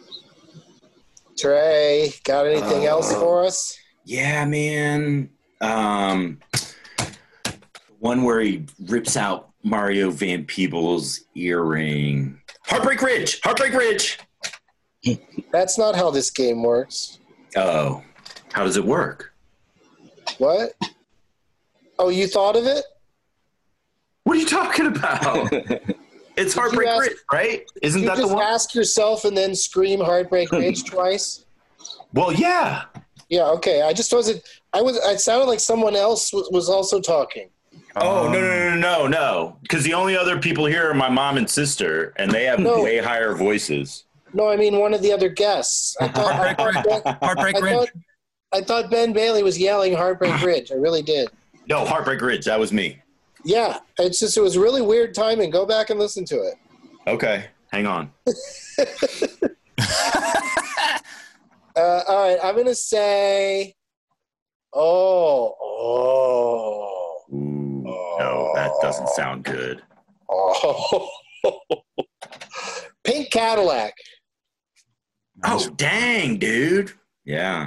Trey, got anything else for us? Yeah, man. One where he rips out Mario Van Peebles' earring. Heartbreak Ridge! That's not how this game works. Oh. How does it work? What? Oh, you thought of it? What are you talking about? It's Heartbreak Ridge, right? Isn't that the one? You just ask yourself and then scream Heartbreak Ridge twice? Well, yeah. Yeah, okay. I just wasn't... It sounded like someone else was also talking. Oh, no. Because the only other people here are my mom and sister, and they have way higher voices. No, I mean one of the other guests. Heartbreak Ridge. I thought Ben Bailey was yelling Heartbreak Ridge. I really did. No, Heartbreak Ridge. That was me. Yeah. It was really weird timing. Go back and listen to it. Okay. Hang on. All right. I'm going to say... Ooh, no, that doesn't sound good. Pink Cadillac. Oh, dang, dude. Yeah.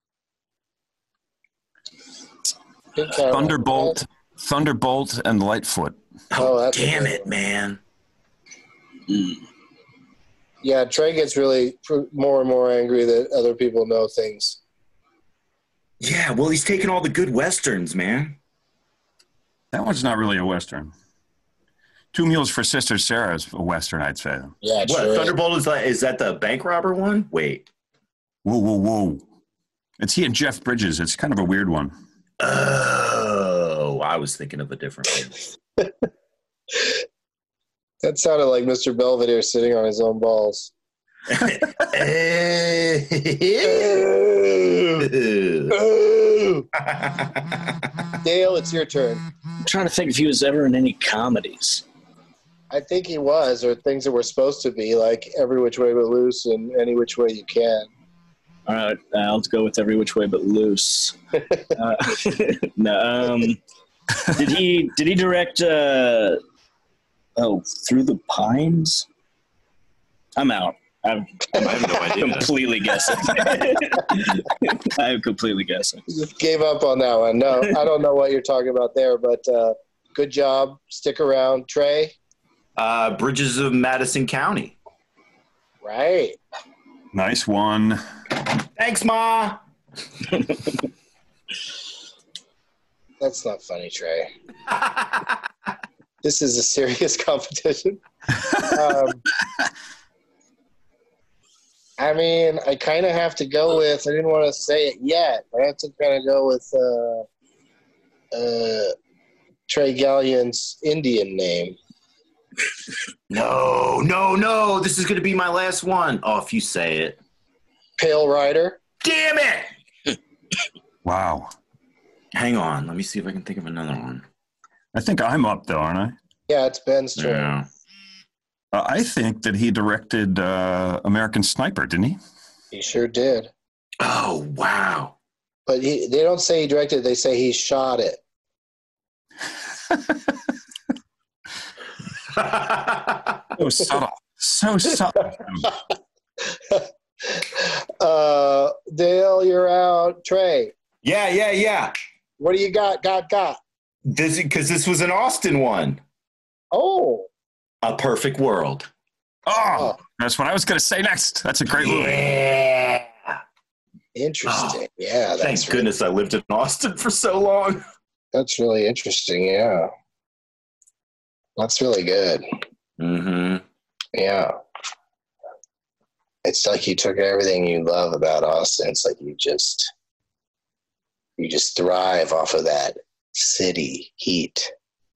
Thunderbolt and Lightfoot. Oh, damn it, man. Yeah, Trey gets really more and more angry that other people know things. Yeah, well, he's taking all the good Westerns, man. That one's not really a Western. 2 Meals for Sister Sarah is a Western, I'd say. Yeah, what, true. Thunderbolt is that the bank robber one? Wait. Whoa. It's he and Jeff Bridges. It's kind of a weird one. Oh, I was thinking of a different one. That sounded like Mr. Belvedere sitting on his own balls. Dale, it's your turn. I'm trying to think if he was ever in any comedies. I think he was, or things that were supposed to be, like Every Which Way But Loose and Any Which Way You Can. All right, let's go with Every Which Way But Loose. Did he direct Through the Pines? I'm out. I have no idea. Completely guessing. I'm completely guessing. Just gave up on that one. No, I don't know what you're talking about there, but good job. Stick around. Trey? Bridges of Madison County. Right. Nice one. Thanks, Ma. That's not funny, Trey. This is a serious competition. I mean, I kind of have to go with, I didn't want to say it yet, but I have to kind of go with Trey Gallian's Indian name. No. This is going to be my last one. Oh, if you say it. Pale Rider. Damn it! Wow. Hang on. Let me see if I can think of another one. I think I'm up, though, aren't I? Yeah, it's Ben's turn. Yeah. I think that he directed American Sniper, didn't he? He sure did. Oh, wow. But they don't say he directed it. They say he shot it. So subtle. Dale, you're out. Trey. Yeah. What do you got? Because this was an Austin one. Oh. A Perfect World. Oh, that's what I was going to say next. That's a great movie. Yeah. Interesting. Yeah. Thank goodness I lived in Austin for so long. That's really interesting. Yeah. That's really good. Mm-hmm. Yeah. It's like you took everything you love about Austin. It's like you just You just thrive off of that city heat.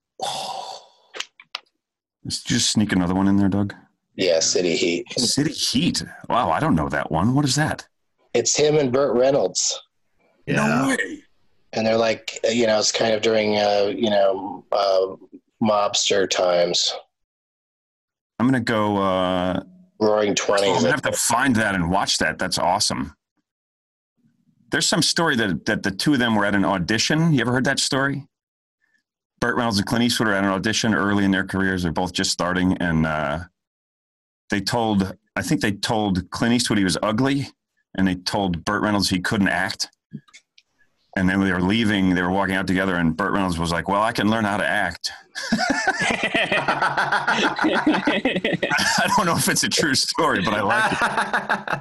Did you just sneak another one in there, Doug? Yeah, City Heat. City Heat. Wow, I don't know that one. What is that? It's him and Burt Reynolds. Yeah. No way. And they're like, it's kind of during, mobster times. I'm going to go... Roaring 20s. I'm going to have to find that and watch that. That's awesome. There's some story that the two of them were at an audition. You ever heard that story? Burt Reynolds and Clint Eastwood are at an audition early in their careers. They're both just starting. And they told Clint Eastwood he was ugly. And they told Burt Reynolds he couldn't act. And then they were leaving. They were walking out together. And Burt Reynolds was like, well, I can learn how to act. I don't know if it's a true story, but I like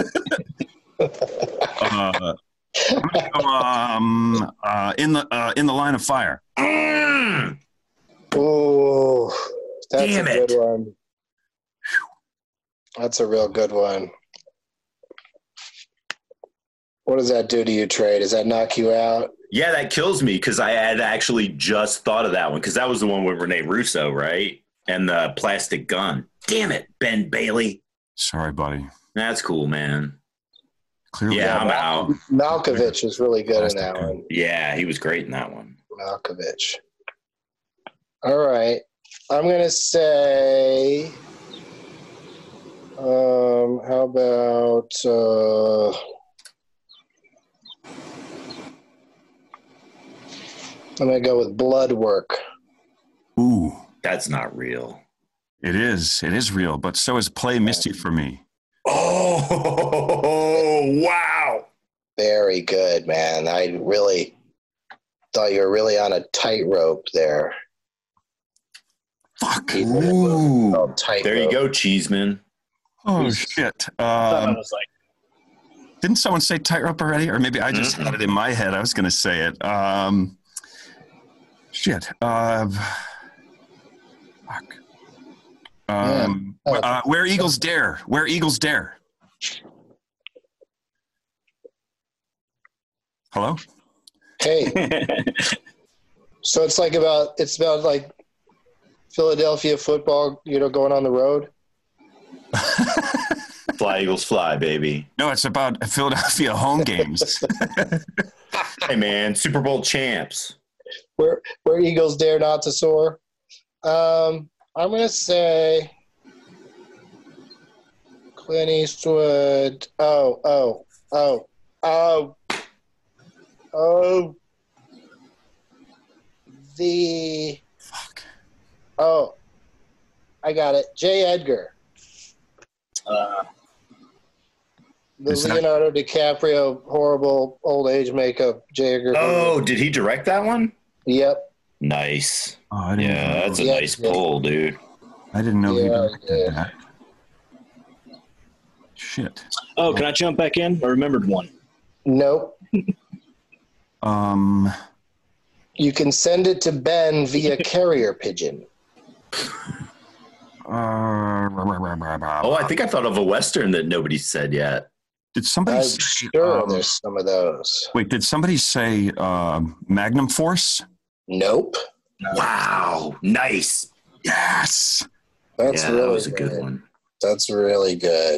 it. In the Line of Fire. Oh, that's Damn a good one. That's a real good one. What does that do to you, Trey? Does that knock you out? Yeah, that kills me because I had actually just thought of that one because that was the one with Rene Russo, right? And the plastic gun. Damn it, Ben Bailey. Sorry, buddy. That's cool, man. Clearly, yeah, I'm out. Malkovich was really good in that one. Yeah, he was great in that one. Malkovich. All right. I'm going to say, how about, I'm going to go with Blood Work. Ooh. That's not real. It is. It is real, but so is Play Misty for me. Oh, wow. Very good, man. I really thought you were really on a tightrope there. Fuck. Ooh. There you go, Cheeseman. Oh, shit. Didn't someone say tightrope already? Or maybe I just had it in my head. I was going to say it. Shit. Fuck. Where Eagles Dare. Where Eagles Dare. Hello? Hey. So it's about like Philadelphia football, going on the road. Fly Eagles fly, baby. No, it's about Philadelphia home games. Hey, man, Super Bowl champs. Where Eagles dare not to soar. I'm going to say Clint Eastwood. Oh. Fuck. Oh, I got it. J. Edgar. The Leonardo DiCaprio horrible old age makeup. J. Edgar. Oh, did he direct that one? Yep. Nice. Oh, I didn't know. That's a nice pull, dude. I didn't know he directed that. Shit. Oh, can I jump back in? I remembered one. Nope. You can send it to Ben via carrier pigeon. Oh, I think I thought of a Western that nobody said yet. Did somebody I'm say, sure there's some of those. Wait, did somebody say Magnum Force? Nope. Wow. Nice. Yes. That's really that was a good one. That's really good.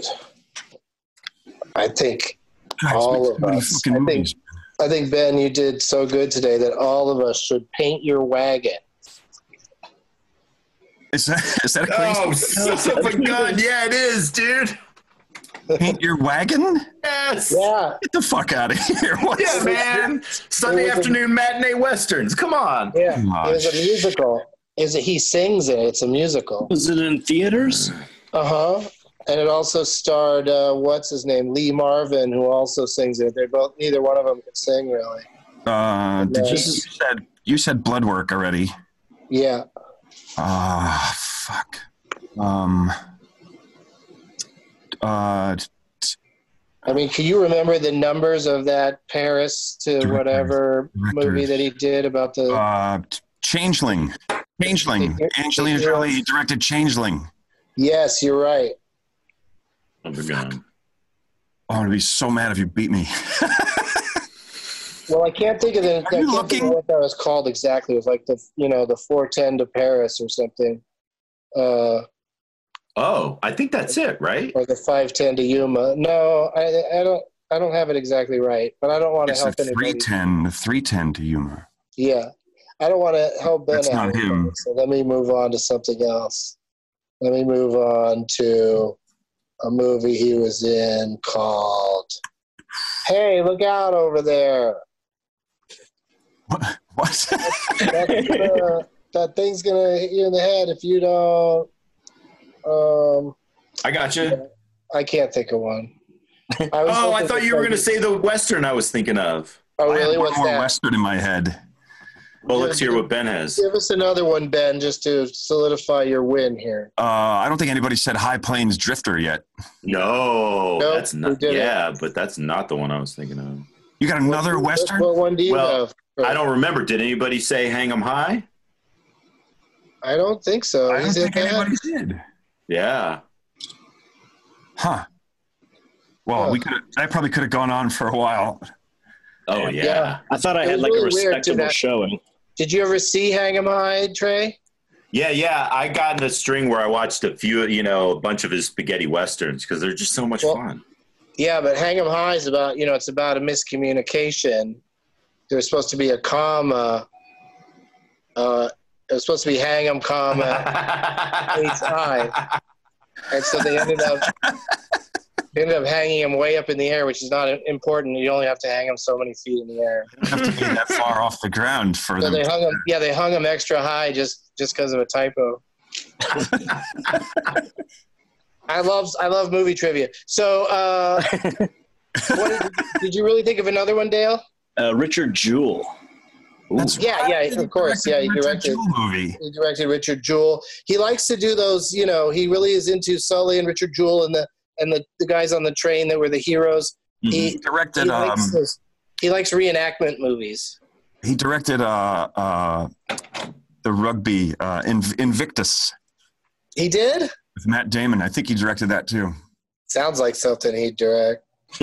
I think all of us. I think, Ben, you did so good today that all of us should paint your wagon. Is that a crazy? Oh, son of a gun. Yeah, it is, dude. Paint your wagon? Yes. Yeah. Get the fuck out of here. Yeah, man. Sunday afternoon matinee westerns. Come on. Yeah. It was a musical. He sings in it. It's a musical. Was it in theaters? Uh-huh. And it also starred, what's his name? Lee Marvin, who also sings in it. Neither one of them can sing, really. You said Blood Work already. Yeah. Fuck. I mean, can you remember the numbers of that Paris to whatever movie that he did about the... Changeling. Angelina Jolie directed Changeling. Yes, you're right. I'm going. I'm going to be so mad if you beat me. Well, I can't think of it. I can't think of what that was called exactly. It was like the 410 to Paris or something. I think that's it, right? Or the 510 to Yuma. No, I don't have it exactly right, but I don't want to help anybody. 310 to Yuma. Yeah. I don't want to help Ben That's not him. So let me move on to something else. Let me move on to a movie he was in called Hey, Look Out Over There. What? That thing's going to hit you in the head if you don't. I got you. I can't think of one. I thought you were going to say the Western I was thinking of. Oh, really? I had one What's more that? Western in my head. Well, let's hear what Ben has. Give us another one, Ben, just to solidify your win here. I don't think anybody said High Plains Drifter yet. No, Nope, that's not. Yeah, but that's not the one I was thinking of. You got another Western? What one do you have? I don't remember. Did anybody say Hang 'em High? I don't think so. I don't think anybody did. Yeah. Huh. Well, I probably could have gone on for a while. Oh, yeah. I thought I had like a respectable showing. Did you ever see Hang 'em High, Trey? Yeah. I got in a string where I watched a few, a bunch of his spaghetti westerns because they're just so much fun. Yeah, but Hang 'em High is about, it's about a miscommunication. There's supposed to be a comma. It was supposed to be Hang 'em, comma, H high. And so they ended up hanging him way up in the air, which is not important. You only have to hang him so many feet in the air. You don't have to be that far off the ground for them. They hung him. Yeah, they hung him extra high just because of a typo. I love movie trivia. So, did you really think of another one, Dale? Richard Jewell. Yeah, of course. Yeah, he directed Richard Jewell. He likes to do those. He really is into Sully and Richard Jewell and the guys on the train that were the heroes. Mm-hmm. He directed. He likes reenactment movies. He directed the rugby Invictus. He did? With Matt Damon. I think he directed that too. Sounds like something he'd direct.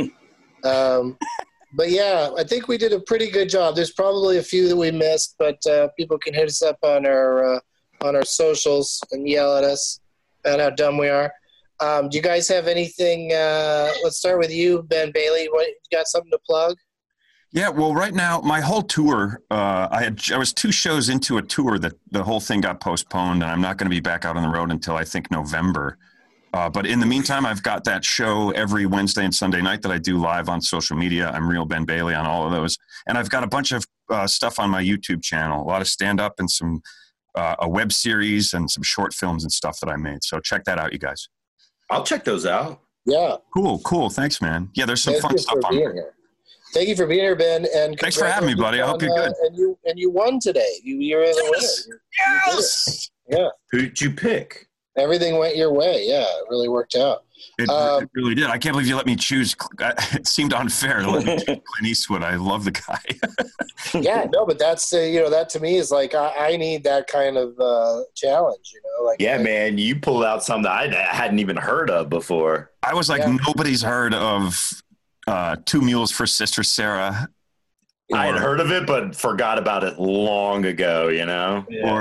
But yeah, I think we did a pretty good job. There's probably a few that we missed, but people can hit us up on our socials and yell at us about how dumb we are. Do you guys have anything? Let's start with you, Ben Bailey. What, you got something to plug? Yeah, well, right now, my whole tour, I was 2 shows into a tour that the whole thing got postponed, and I'm not going to be back out on the road until I think November. But in the meantime, I've got that show every Wednesday and Sunday night that I do live on social media. I'm Real Ben Bailey on all of those. And I've got a bunch of stuff on my YouTube channel, a lot of stand-up and some a web series and some short films and stuff that I made. So check that out, you guys. I'll check those out. Yeah. Cool. Thanks, man. Yeah, there's some fun stuff on there. Thank you for being here, Ben. And thanks for having me, buddy. I hope you're good. And you won today. You're the winner. Yes. Yeah. Who'd you pick? Everything went your way. Yeah, it really worked out. It really did. I can't believe you let me choose. It seemed unfair to let me choose Clint Eastwood. I love the guy. Yeah, no, but that's that to me is like I need that kind of challenge. Man, you pulled out something I hadn't even heard of before. I was like, nobody's heard of 2 Mules for Sister Sarah. I had heard of it, but forgot about it long ago, Yeah.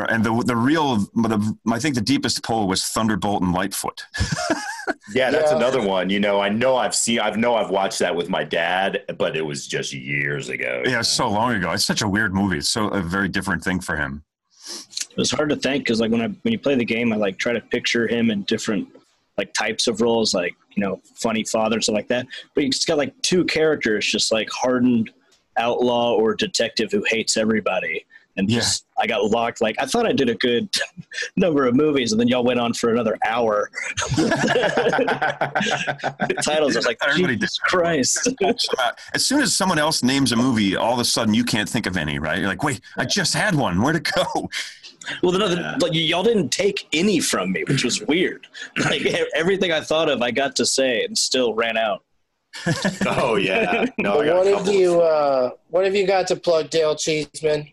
I think the deepest pull was Thunderbolt and Lightfoot. Yeah, that's another one. I've watched that with my dad, but it was just years ago. Yeah, so long ago. It's such a weird movie. It's a very different thing for him. It was hard to think because when you play the game, I try to picture him in different types of roles, funny father, stuff like that. But he's got 2 characters, just hardened outlaw or detective who hates everybody. And I got locked. I thought I did a good number of movies, and then y'all went on for another hour. The titles, I was like, Jesus Christ. As soon as someone else names a movie, all of a sudden you can't think of any, right? You're like, wait, I just had one. Where'd it go? Well, y'all didn't take any from me, which was weird. Everything I thought of, I got to say and still ran out. Oh, yeah. No, what have you got to plug, Dale Cheeseman?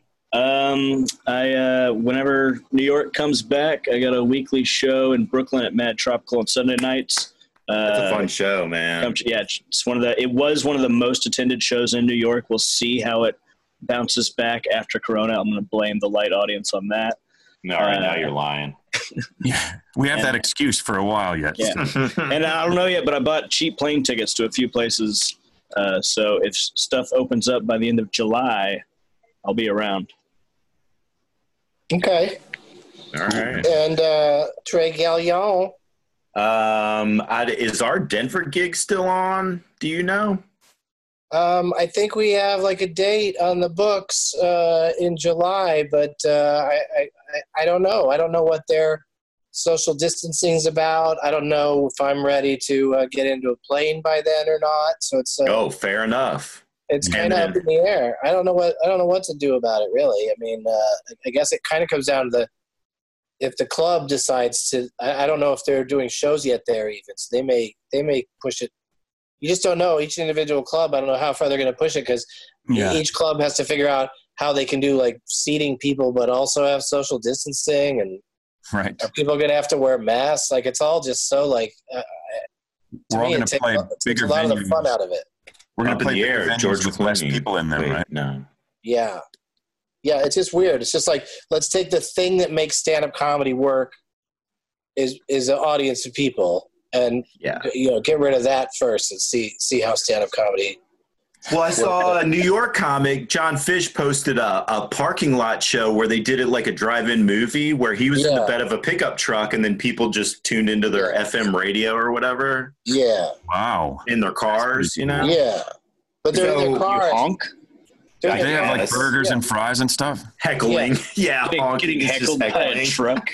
Whenever New York comes back, I got a weekly show in Brooklyn at Mad Tropical on Sunday nights. It's a fun show, man. Yeah, it was one of the most attended shows in New York. We'll see how it bounces back after Corona. I'm going to blame the light audience on that. No, right now you're lying. Yeah, we have that excuse for a while yet. Yeah. And I don't know yet, but I bought cheap plane tickets to a few places. So if stuff opens up by the end of July, I'll be around. Okay. All right. And Trey Gallion. Is our Denver gig still on? Do you know? I think we have like a date on the books in July, but I don't know. I don't know what their social distancing is about. I don't know if I'm ready to get into a plane by then or not. So it's fair enough. It's kind of up in the air. I don't know what to do about it, really. I mean, I guess it kind of comes down to if the club decides to. I don't know if they're doing shows yet there even. So they may push it. You just don't know. Each individual club, I don't know how far they're going to push it because each club has to figure out how they can do like seating people, but also have social distancing, and are people going to have to wear masks? Like it's all just so like. We're all going to play bigger venues. A lot venues. of the fun out of it. We're going to play bigger venues George with less people in them, right? No. Yeah. Yeah, it's just weird. It's just like, let's take the thing that makes stand-up comedy work is an audience of people, and get rid of that first and see how stand-up comedy. Well, I saw a New York comic, John Fish, posted a parking lot show where they did it like a drive-in movie where he was in the bed of a pickup truck and then people just tuned into their FM radio or whatever. Yeah. Wow. In their cars, you know? Yeah. But they're in their cars. You honk? They have like burgers and fries and stuff. Heckling. Getting heckled by a truck.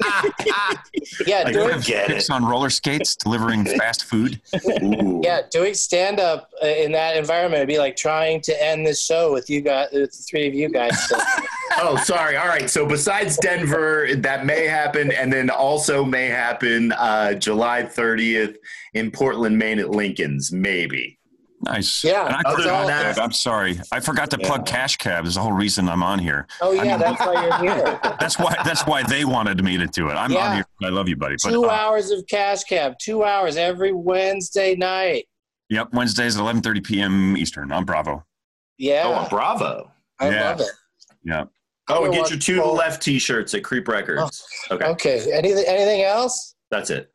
Yeah, doing it on roller skates, delivering fast food. Ooh. Yeah, doing stand up in that environment would be like trying to end this show with you guys, with the three of you guys. Oh, sorry. All right. So besides Denver, that may happen, and then also may happen July 30th in Portland, Maine at Lincoln's, maybe. Nice. Yeah. And I'm sorry. I forgot to plug Cash Cab. There's the whole reason I'm on here. Oh yeah, that's why you're here. That's why they wanted me to do it. I'm on here. I love you, buddy. But, 2 hours of Cash Cab. 2 hours every Wednesday night. Yep, Wednesdays at 11:30 p.m. Eastern on Bravo. Yeah. Oh, on Bravo. I love it. Yeah. Oh, and get your To the Left T-shirts at Creep Records. Okay. Okay. Anything else? That's it.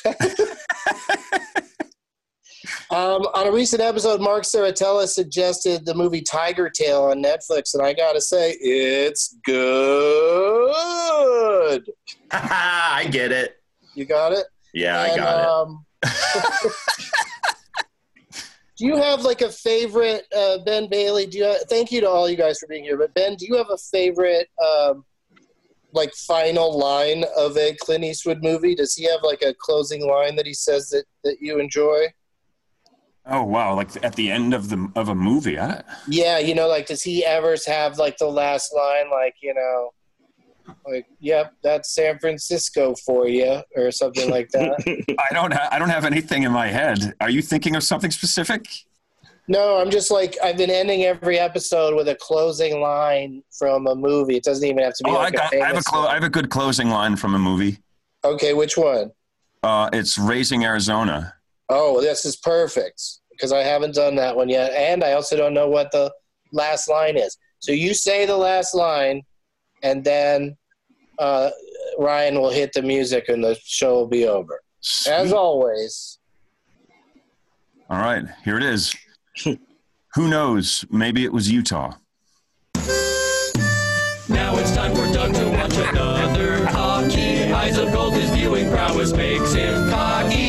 On a recent episode, Mark Saratella suggested the movie Tiger Tail on Netflix, and I gotta say, it's good. I get it. You got it? Yeah, I got it. Do you have like a favorite, Ben Bailey? Thank you to all you guys for being here, but Ben, do you have a favorite, like final line of a Clint Eastwood movie? Does he have like a closing line that he says that you enjoy? Oh wow! Like at the end of a movie, Yeah, like does he ever have like the last line, like like "Yep, that's San Francisco for you" or something like that? I don't have anything in my head. Are you thinking of something specific? No, I'm just like I've been ending every episode with a closing line from a movie. It doesn't even have to be. I have a good closing line from a movie. Okay, which one? It's Raising Arizona. Oh, this is perfect because I haven't done that one yet. And I also don't know what the last line is. So you say the last line, and then Ryan will hit the music and the show will be over. Sweet. As always. All right, here it is. Who knows? Maybe it was Utah. Now it's time for Doug to watch another talkie. Eyes of gold, his viewing prowess makes him cocky.